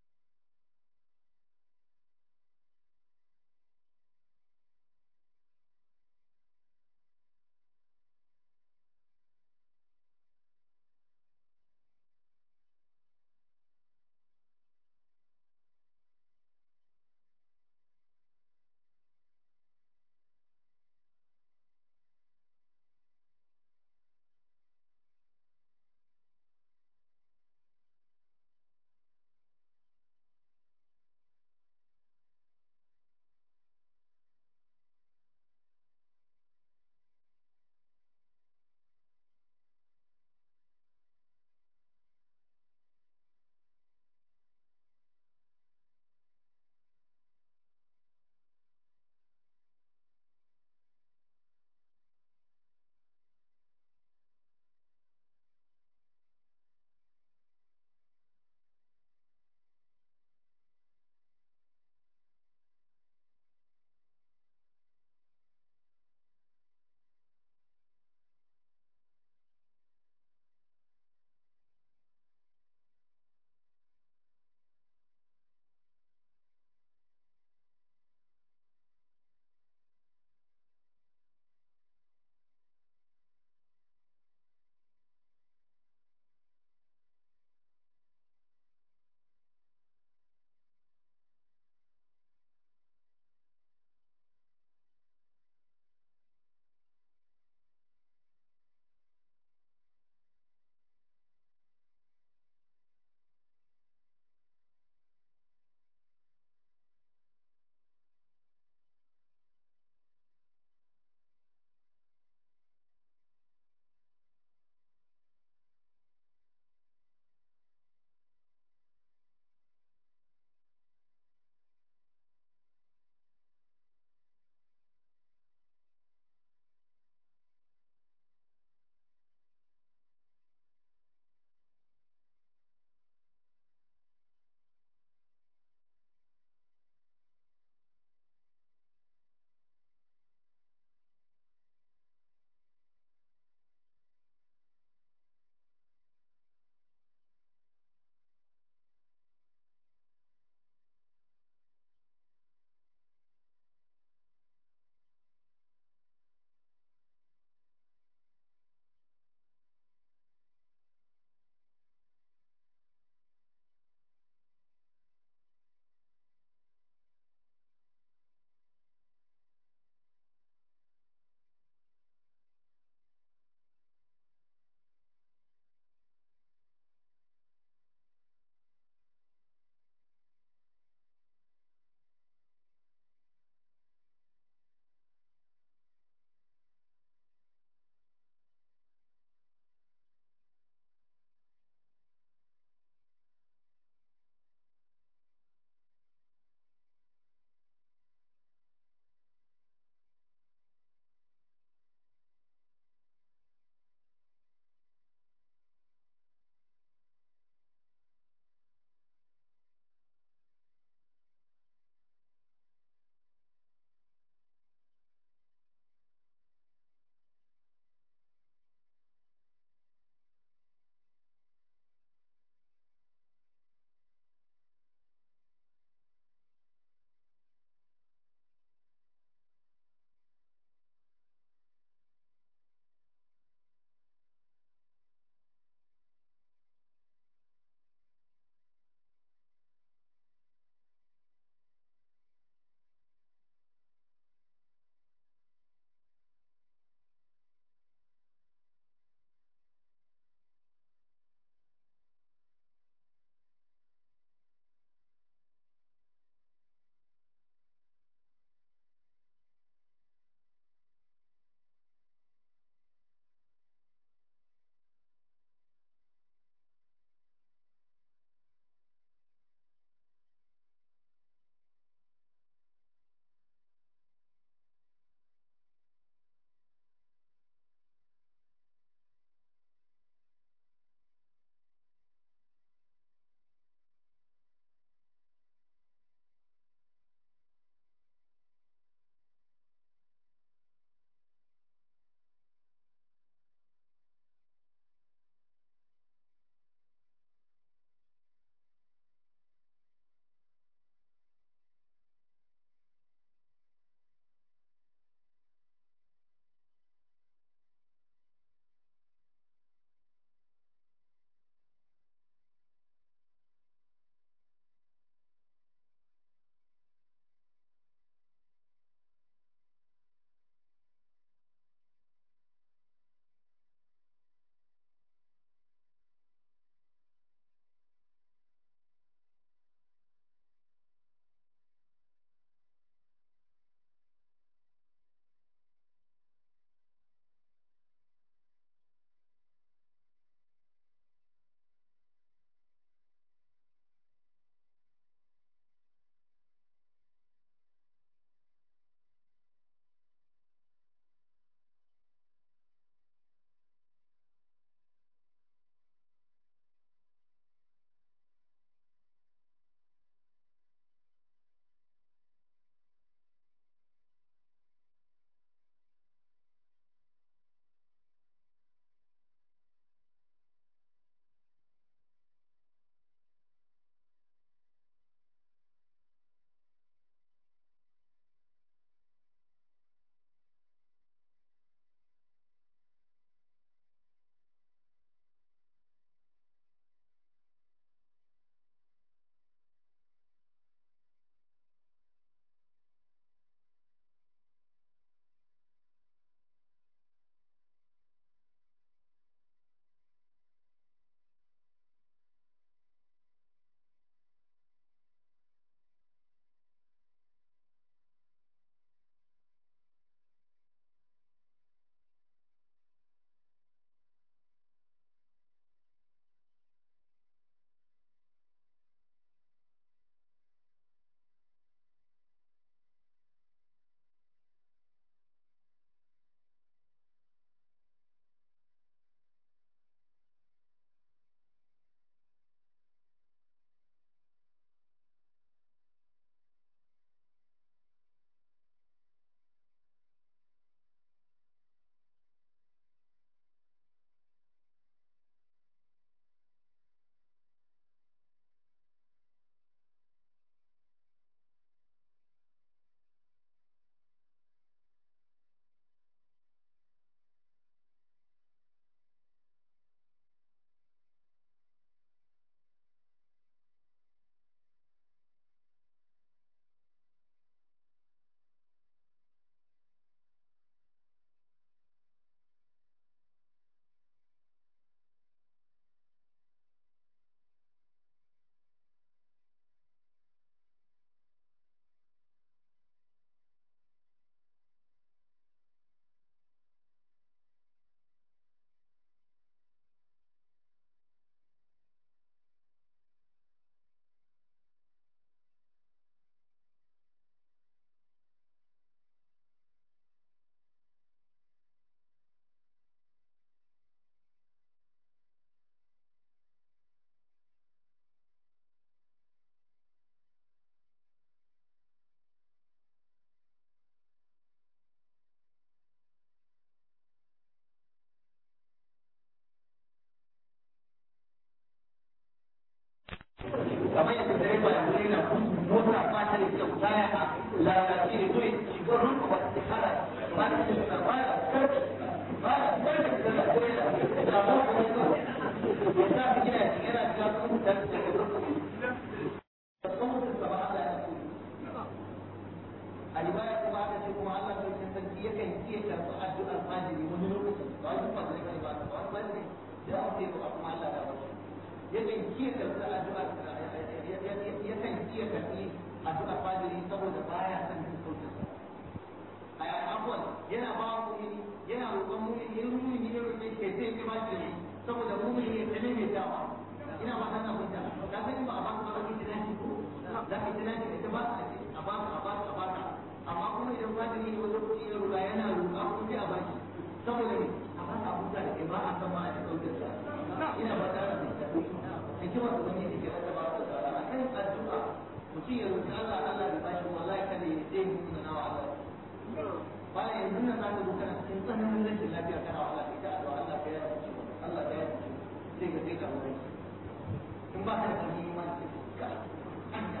kamar yadda dare ba yanzu yana mota ba ta da kyau taya a lalace ne to ya shiga ruku ba ta kara ba ta da ba da karfi ba da karfi da da dare da ba ko to ya sa ki yana cikin yana cikin kuma da ta da ruku kuma da ba Allah ya ce alibaya kuma aka ce kuma Allah sai san sarki yakan iya karɓi addu'ar fajiri wani lokaci ba wani fajiri bane ba wani fajiri da aka yi ba kuma Allah da wasu yakan iya karɓi addu'ar yakan iya karɓi addu'ar fajiri saboda baya son jin sautin sa ai afwan yana ba mu yana roƙon mu ne ya roƙe shi sai ya ba shi saboda mu ne ya tane mai dawa ina ba ta kunta ka sani ba a ba ka ba ki tunani ko za ka tunani ita ba a ba amma kuma idan fadiri ne wani lokaci ya roƙa yana roƙa ko sai a baki saboda ne a ba ka abubuwa da ke ba a san ma a cikin sa ina ba ta da hikimar da wani yake da ba ta tsara a kan addu'a mutum ya roƙi Allah Allah ya bashi wallahi kada ya sai mu na wa Allah bayan yanzu nan zaka zo kana cikin tsananin rashin lafiya kana wa Allah ita addu'a Allah ka yi Allah ka yi sai ka ka wuri in ba ka da imani ka anya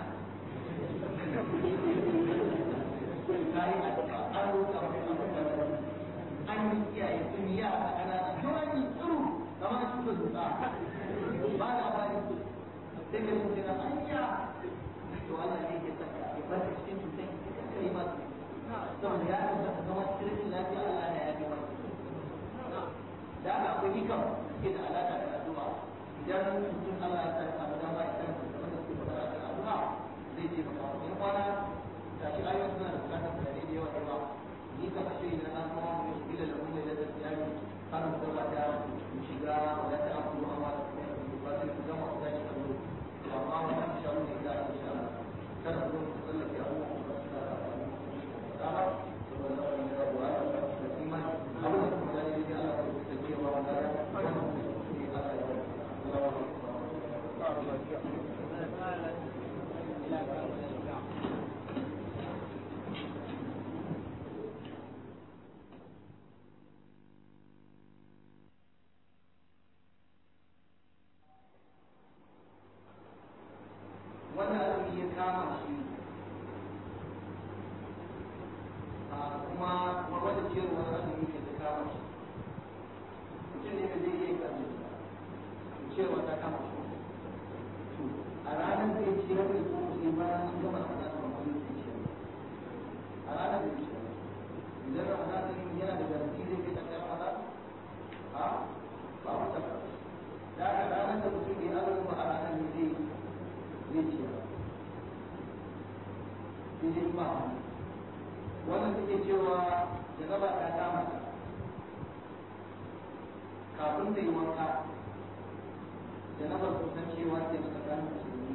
kai an roƙa an yi kiyaye sun yi a ƙanana kawai tsuru kamar su da zuƙa ba da bani sai ka yi na anya to Allah ne ke saka ya bar cikin cutar ka kai ma saboda ya rubuta ka zama cikin lafiya Allah ne ya gama da haka akwai hikam ke da alaƙa da addu'a idan mutum Allah ya sa ka dama ya san wanda suke fara da addu'a zai ce maka in kwana tashi ayoyin suna da bukatar tunani da yawa yawa ni ka kashe na an kuma mu shi da lamun da tsiyari har mu gaba da mu shiga wala ta abu amma da kuma ba sai ku gama ku tashi kallo to amma wannan insha Allah ne da insha Allah kada ku tsallake abubuwan da suka dama sallallahu alaihi wa sallam da iman abu da kuma da ne Allah ya tsake wa wannan wannan ne Allah ya kama shi kuma wanda ciyarwa azumi ke ta kama shi mutum ne zai iya kaji ciyarwa ta kama shi a ranar da ya ciyar da kuma sai bayan sun gama da ranar wani zai ciyar a ranar da ya ciyar idan ramadan din yana da garanti zai kai tsakiyar ramadan a ba mu ta da aka ranar da mutum ya azumi a ranar ne zai ciyar sai ba wannan suke cewa jaraba ta kama ta kafin ta yi wanka janabar kusan cewa ke na tsakanin musulmi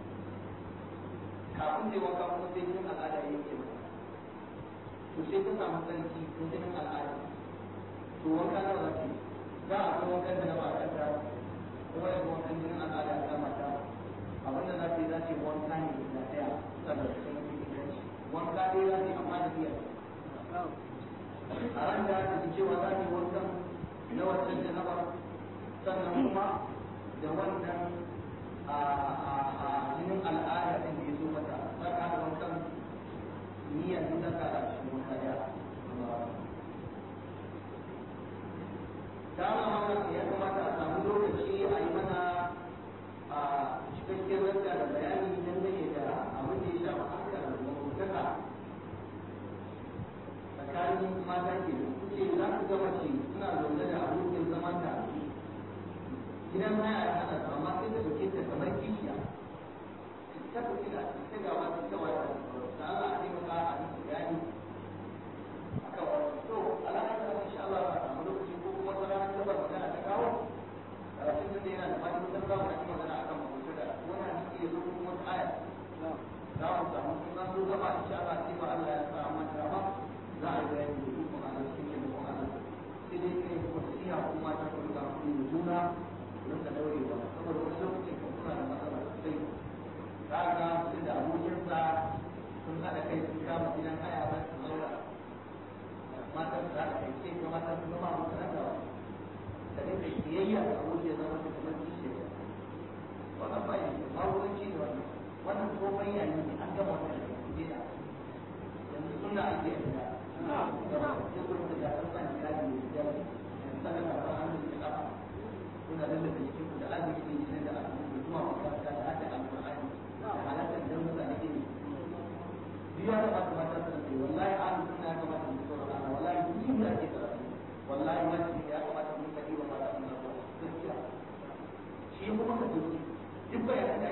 kafin ta yi wanka kuma sai jinin al'ada ya yake mata to sai ta samu sarki ko jinin al'ada to wanka na za ta za a ga wankan da na ba a kanta kuma da wankan jinin al'ada ya kama ta abinda za ta yi za ta yi wanka ne na ɗaya saboda wanka dai za ta yi amma da biya a ran da ta ji cewa za ta yi wankan na wancan janabar sannan kuma da wannan jinin al'ada ɗin da ya zo mata za ka haɗa wankan niyyar da ta da shi wanka ɗaya ta mana ya kamata a samu lokaci a yi mana cikakken ranta da bayani dangane da abin da ya shafa harkar mabuntaka tsakanin mata ke kuce za ku ga mace suna zaune da abokin zaman ta gidan haya ya hana ta amma sai ta dauke ta kamar kishiya ta dauke da ta ga wata ta wata da Allah a taimaka a yi bayani akan wata to alhamdulillah insha Allah ba a samu lokaci ko kuma ta ranar tabar magana ta kawo karatun da yana da fadi kusan za mu yi magana akan mabuntaka wani hadisi ya zo kuma wata aya za mu samu suna zo gaba insha Allah sai ba Allah ya sa amma ba za a ga yadda duk kuma Allah cikin da kuma Allah sai dai kai kuma siya kuma ta kuma ku juna don ka daure ba saboda wani lokacin kan kuna da matsala sosai za ga mutum da abokinsa sun haɗa kai sun kama gidan haya ba su zauna matan da aka kai ga matan su zama mutu na gawa da ne da kiyayya da abokin zama su kamar kishiya wannan ba yi ma wurin ci da wannan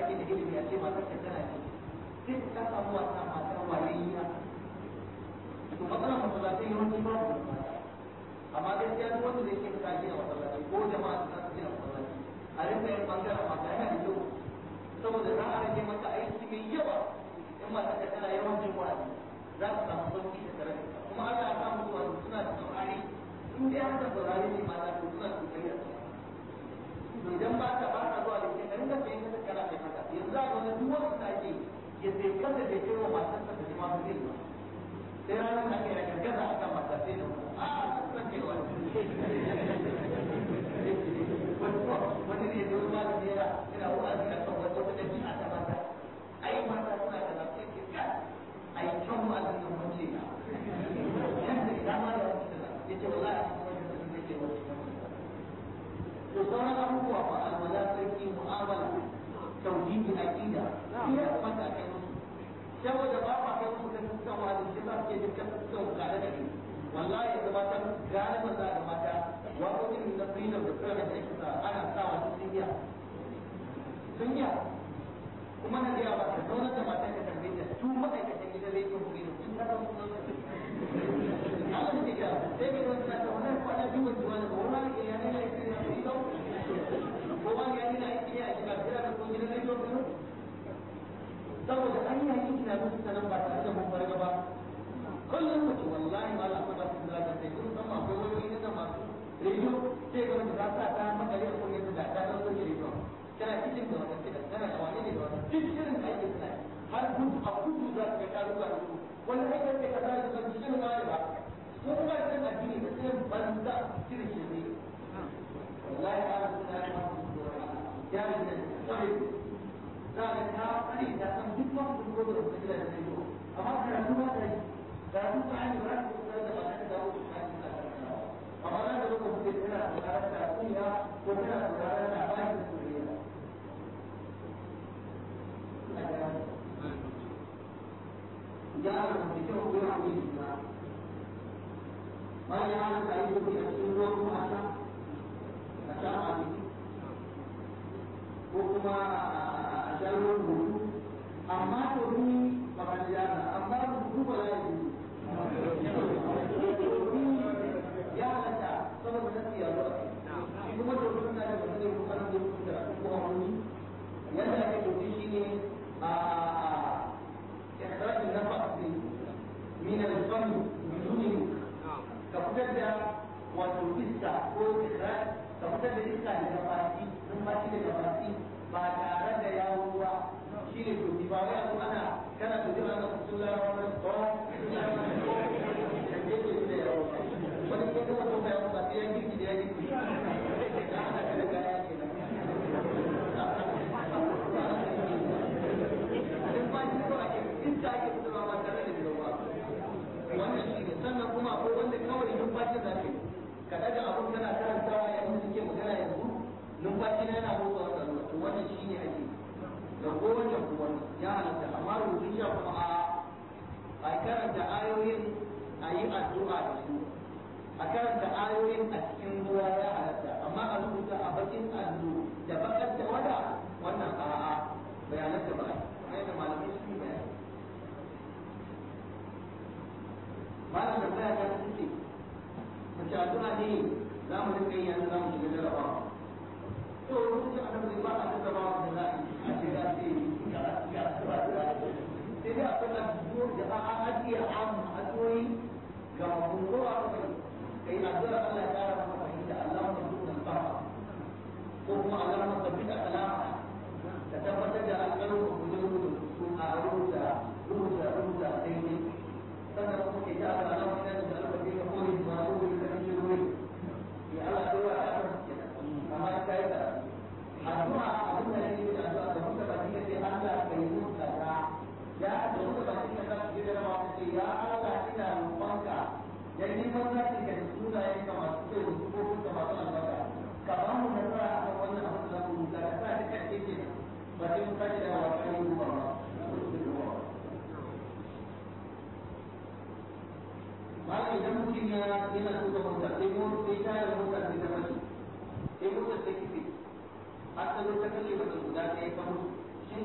ake da ilimi a ce matar ka tana ce sai ka samu wata matar wayayya to matsalar masallatai yawanci ba ku amma gaskiya duk wanda zai ce ka gina masallatai ko jama'a su san gina masallatai a rinka yin bangaren mata yana da kyau saboda za a rage maka aiki mai yawa in matar ka tana yawan jin wa'azi za ka samu sauki da tare da kuma Allah ya samu zuwa suna da saurari in dai haka saurari ne mata to suna da kokari a idan ba ka zuwa da ke garin da ke yin kana kai mata yanzu za ka wani duk wanda ta ake ya sai kasa da kewa matarsa da jama'a zai ba sai ranar da ake ya gargaza a kan mata sai da a san cewa wani ne da wani malami yana wa'azi a kan wata ɗabi'a ta mata ai mata suna da lafiya ke ka ai kan wa'azin nan mace na yanda idan ma da wani ya ce wallahi a cikin wani da ke wani to sauran abubuwa ba alwala sarki mu'amala tauhidi aqida ya kamata a kai musu saboda ba ma kai musu kan kan wani shi ba ke dukkan kan kare da ni wallahi yanzu mata gane maza da mata waƙoƙin da freedom da freedom da ake sa ana sawa sun yi kuma na gaya ba ka zauna da mata ka tambaye ta su ma'aikatan gidan rediyo freedom sun ta zama sunan Allah ne ga sai ga wani ta wannan kwana biyu wani wani ko wani ke yana ne ke da freedom ko wani yana ne ake yi a shiga da ko gidan rediyo freedom saboda an yi aiki na musu sanan ba tare da mun farga ba kullum mutum wallahi ma Allah ba su da sai kun san akwai wani ne masu rediyo sai ga wanda za ta ta makare ko ne da ta zo da rediyo kana cikin da wata kida kana da wani ne da wani cikin aikin sai har gudu a gudu za ka ga ruwa da su wani aikin da ka da su cikin wani ba ko kuma da addini da sai banza cikin shi ne wallahi ana suna ya ne sai za ka ta fari da san duk wani gudu da su da rediyo amma karatu ba ta yi karatu ta yi ba ta da ba ta dawo da amma nan da lokacin da kana tsoron da kunya ko kana tsoron da ba da soyayya ya da mutum ko ya yi na bayan ya ta yi da cikin ruwan kuma a ta a ko kuma a jarumin gudu amma to ni ba ka da amma gudu ba ya yi ya halatta saboda nasi ya zo shi kuma da wannan da ba zai kuma nan da kuma kuma wani yadda ake doki shine a ikhraj an-nafas min al-fam biduni ka fitar da wato iska ko ikhraj ka fitar da iska daga baki sun baki daga baki ba tare da yawo ba shine doki ba wai abu ana kana da jira na sallallahu alaihi wasallam wani ke kuma to kai ba sai ya girki da ya girki da ana kada gaya ke nan dan ba shi ko ake iska ake fitowa ba tare da ruwa wannan shi ne sannan kuma akwai wanda kawai numfashi da ke ka daga abun kana karantawa yayin da suke magana yanzu numfashi na yana motsa wannan to wannan shi ne ake da kowace kuma ya halatta amma rubutun sha kuma a karanta ayoyin a yi addu'a da su a karanta ayoyin a cikin ruwa ya halatta amma a rubuta a bakin allo da bakar da wada wannan a'a bayanan da ba a yadda malamai su yi bayani malam da baya ta suke mace addu'a ne za mu rinka yi yanzu za mu shiga jarabawa to lokacin annabi ba a jarabawa da za a ce za su yi ya sai dai akwai addu'o da a ajiye amma addu'o'i ga mabuwa kai addu'a Allah ya kara maka fahimta Allah ya rubuta albarka ko kuma Allah ya tabbata alama ka tabbatar da alƙalin ku da rubutu a rubuta daidai sannan kuma ke ta Allah ya kara da albarka da koyi ma rubutu da kan shiroi ya Allah ya kara da amma kai da addu'a abin da yake da addu'a da muka ba shi sai Allah ya yi mutunta ya da muka ba shi da shi da ma sai ya Allah ina roƙonka dan ni ban zaki da sunayen ka masu kyau da sufofin ka masu albarka ka ba mu nasara a kan wannan abin da mu rubuta ka sa da kake ce ba sai mu kace da wakari ruwa ba malai idan mutum yana so ka mutu sai mu sai ta yi mutu sai ta mace sai mutu sai kifi har ta zo ta kashe mutum guda ɗaya ka mutu shi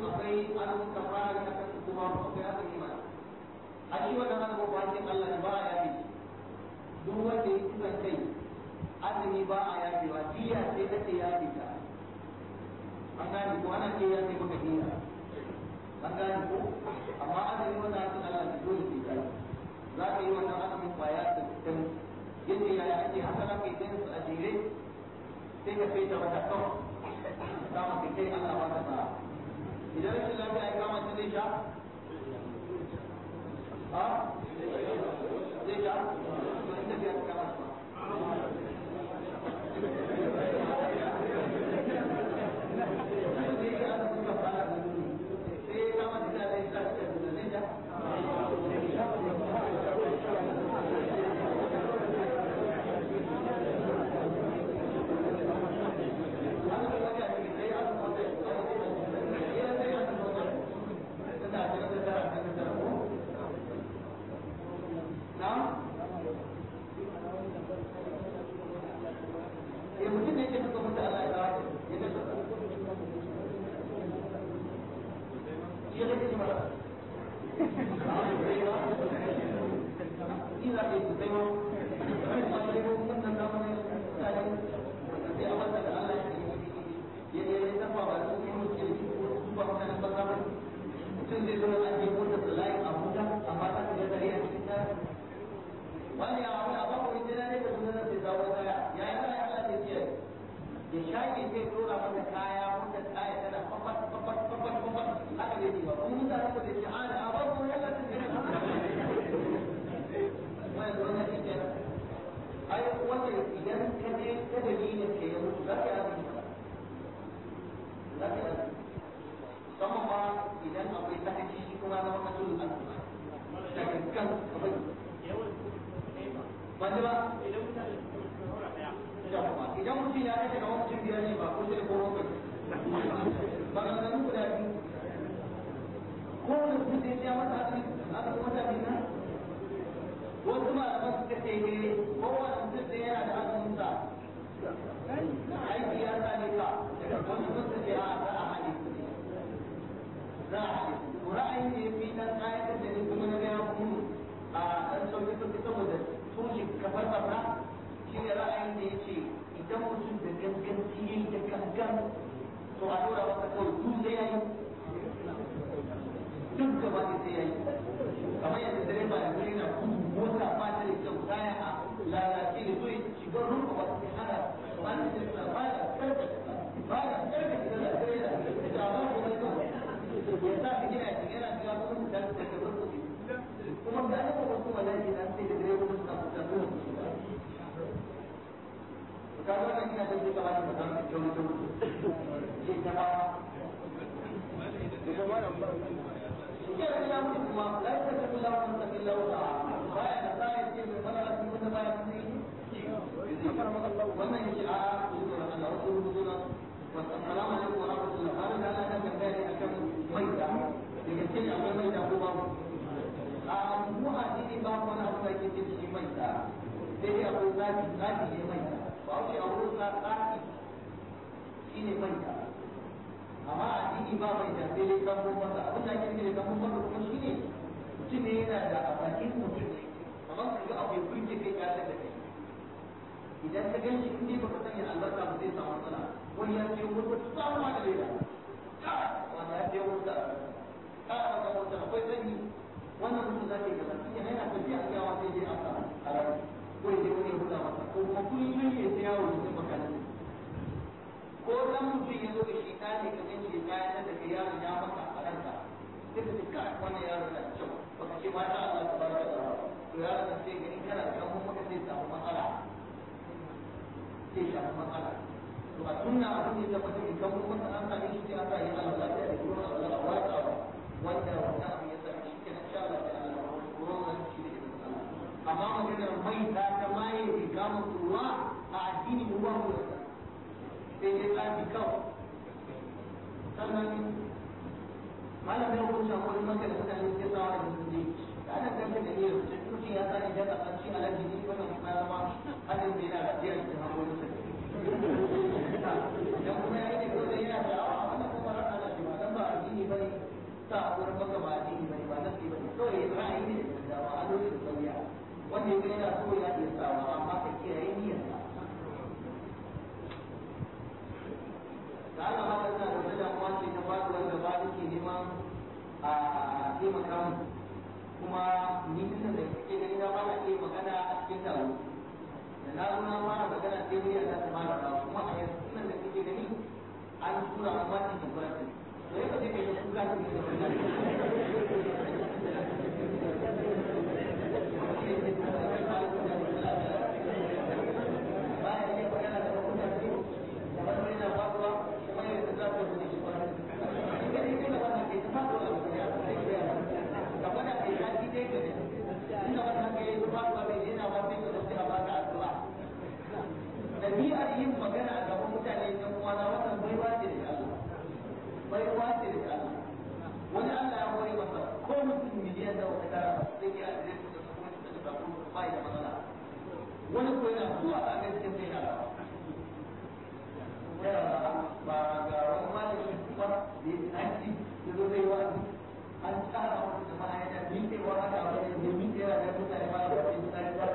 shi wannan azumin bakin Allah ne ba a yafe duk wanda ya kisan kai azumi ba a yafewa diya sai ake yafe ta an gane ko ana ce yafe maka diya an gane ko amma azumi wannan hakin Allah ne dole sai kai za ka yi wannan azumin kwaya da cikin yadda yaya ake haka za ka yi ɗin su a jere sai ka feta wata kawai kama ka kai Allah ba ta sa'a idan rashin lafiya ya kama ta zai sha ha zai sha to inda biya ta kama shi sai ya kama ta zai sha ta zai sha mutum ne ke suka mutu Allah ya kawo ya ta sassa shi ya kake mara ina ke su sai ma wani ne kuma nan da wani tsari sai a wata da Allah ya yi tafa ba su yi mutu da su ba mutane ba za mutum zai zo an je motar da layin Abuja amma ta shiga dare a cikin ta wani ya wani abu ko inda ne da sunan sai zawo kaya ya yi Allah Allah ya ce ya shage sai dora mata kaya wanda kaya tana babbat haka ne ba kuma da ko da shahada a babu yalla ta ne wai wannan shi ke ai wanda idan ka je ka dalilin ke ya mutu zaka yi zaka yi sama ma idan akwai sakaci kuma na makasul al'umma da kan kamar wanda ba idan mutum ya kashe kamar mutum biyar ne ba ko sai ko bakwai ba ga ganin guda biyu ko da mutum sai ya mata aka kuma ta bina wasu malaman suka ce ne kowane mutum sai yana da azuminsa aiki ya sa ne ka wasu suka ce a za a haɗe za a haɗe ra'ayin da ya fi dan ayatar da ni kuma na gaya kuma a ɗan sauƙi sauƙi saboda tushe kafar barna shi ne ra'ayin da ya ce idan mutum da ganganci ya yi da gangan to a dora masa kawai duk sai ya yi duk gaba da sai ya yi kamar yadda direba da gari na mota ba ta da kyau taya a lalace da so ya shiga rufa ba su hana ba da suna ba da karka da direba da ba ku wani kawai ya sa ka gina shi yana shiga kuma da ka rufa kuma da aka wasu wallahi dan sai da direba suna fita zuwa su ba ka ga wannan ina da shi kamar da kan kyau da shi ta ba kira ya mutu kuma la ta ta kula wa ta illa wa baya da sai ce mai fara cikin da baya cikin shi fara maka Allah wannan yake a Allah wa sallallahu wa assalamu alaikum wa rahmatullahi wa barakatuh ana da bayani akan maida daga cikin akwai maida ko babu a mu addini ba mu na abu da ke cikin maida sai dai akwai zaki ne maida ba wuce a wurin zaki shine maida amma addini ba mai da sai dai kan masa abin da ake nufi da kan masa kuma shine mutum ne yana da abakin mutum ne amma ka ga abu ya burge kai ya da kai idan ka gan shi in dai baka sanya albarka ba zai samu matsala wani ya ce wani samu ma da leda wanda ya ce wata wata wata akwai sanyi wannan mutum za ka yi gaba shi ne yana tafiya a yawa sai dai aka a ranar ko ya ce wani ya huda masa ko kuma kullum ya ta yawo da makanin ko dan mutum ya zo da shi ta ne ka ganci ya kayan da kai yaro ya maka a ranka sai ka ce kai wannan yaro na kyau baka ce ma ta Allah tabaraka wa ta'ala to yaro da sai gani kana da kan maka sai samu matsala sai samu matsala to a sunna abin da ya tabbata in kan maka an sami shi sai aka yi Allah lafiya da kuma Allah wa ta'ala wanda wannan abin ya sami shi kenan insha Allah ta Allah ko wannan shi ne amma maganar mai ta maye ga mutuwa a addini mu ba mu da sai dai tsafi kawai sannan malam ya wuce a wani maka da mutane suke sawa da su je da ana kanta da niyyar su mutum ya sa idan a kanci alaji ne wannan kuma ya zama hadin da yana da jiya cikin hakorin sa idan kuma ya yi ne kawai yana da awa wannan kuma ran ana ce ba dan ba addini bane sa a wurin maka ba addini bane ba nasi bane kawai ra'ayi ne da wanda ya yana so ya iya sawa amma ka kiyaye niyyarsa. da Allah ma tana da wata damuwa ce ta faduwar gaba da ke neman a taimaka mu kuma ni duka da kake gani na ba na iya magana a cikin taro da na zo na fara magana sai murya ta fara rawa kuma a yanzu nan da kake gani an tura mu ma cikin kurati to yau da kake da kuka ne da wannan baya iya magana da mutane kamar mai na faduwa kuma yau da za ku yi shi kurati idan kike da wannan ke ta faduwa kamar da ke zaki dai ga inda wannan ke yi ba ba bai yana ba sai da sai ba ka addu'a dabi'ar yin magana a gaban mutane dan uwana wannan baiwa ce da Allah baiwa ce da Allah wani Allah ya hore masa ko mutum miliyan da wata kara sai ya address da kuma da samu bai da matsala wani ko yana zuwa a ga cikin sai ba ga wani malami kuma da ya tsanci da zo zai wa'azi an tsara wani jama'a yana miƙewa haka wani da miƙewa da mutane ma da wani tsari ba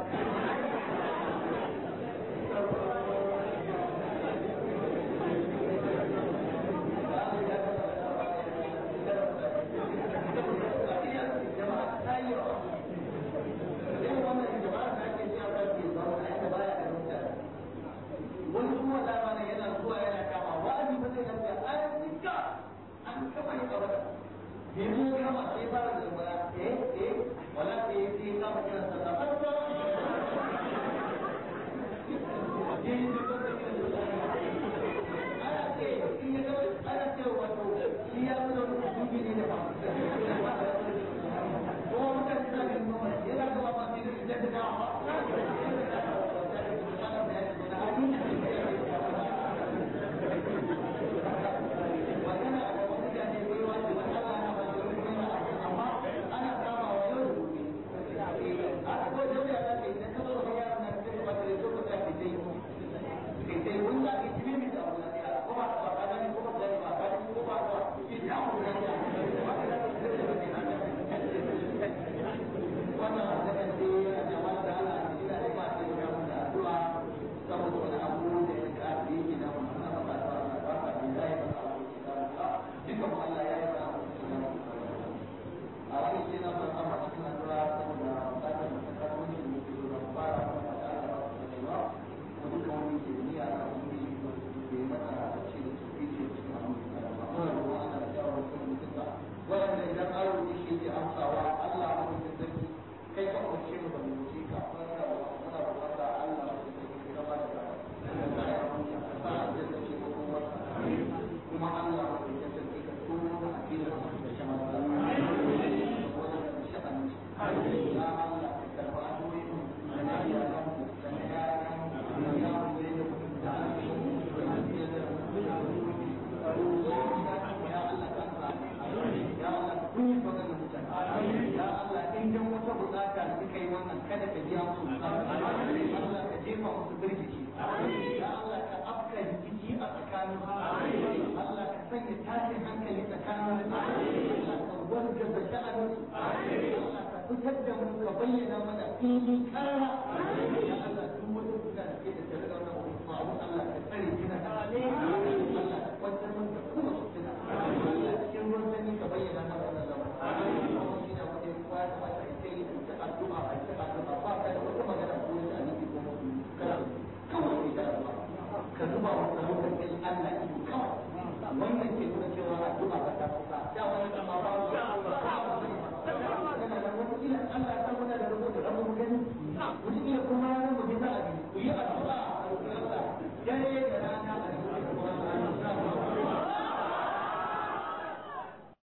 wani kuma dama ne yana zuwa yana kama wa'azi ba zai lafiya an kama ne kawai yanzu kama sai fara da wala wala sai kama kiran sallah ana ce in ya gaba ana ce wato shi ya zo da dubi ne da ba ko mutane suna ganin mamaki yana gaba ba sai da ita da ba magana a gaban mutane bai wani wani Allah na ba amma ana kama wa yau da gobe a ko da ya da idan ka zo ga yaran nan sai ba da zo ka kai sai wanda ake tibi da abu da ko ba ba da ni ko ba da ba ba ko ba ba ki da mu da ya wannan da kan sai a jama'a da Allah ne da ba ta da mu da addu'a saboda wani abu da ya ka yi da mu na ba ta ba ta da ya ba duka mu Allah ya yi ba a wani shi na fara ma cikin addu'a saboda bukatar da ta wani ne ke da fara ma ta Allah ba ta da ko duka wani ke da niyya na wani ke mata ce da su ke cikin abu da ba ko ana da jawo kuma mutunta wanda idan aro ne shi ke amsawa Allah ba ta sarki kai ka kwace mu da mutunci ka fara muna bukata Allah ba ta sarki ka ba da kuma Allah ba ta sarki ka turo da akida da shamata ya Allah ka karba addu'o'i mu da ya mu da ya mu ya mu da ya Allah ka ya Allah kun yi magana mutane ya Allah in dan wata bukata da suka yi wannan kada ka biya musu bukata Allah ka jefa musu birkici ya Allah ka afka rikici a tsakanin Allah ka sanya tashin hankali tsakanin Allah ka wanda da sha'anin Allah ka fitar da mu ka bayyana mana fili kara ya Allah duk wata bukata da ke da tare da wannan ma'abu Allah ka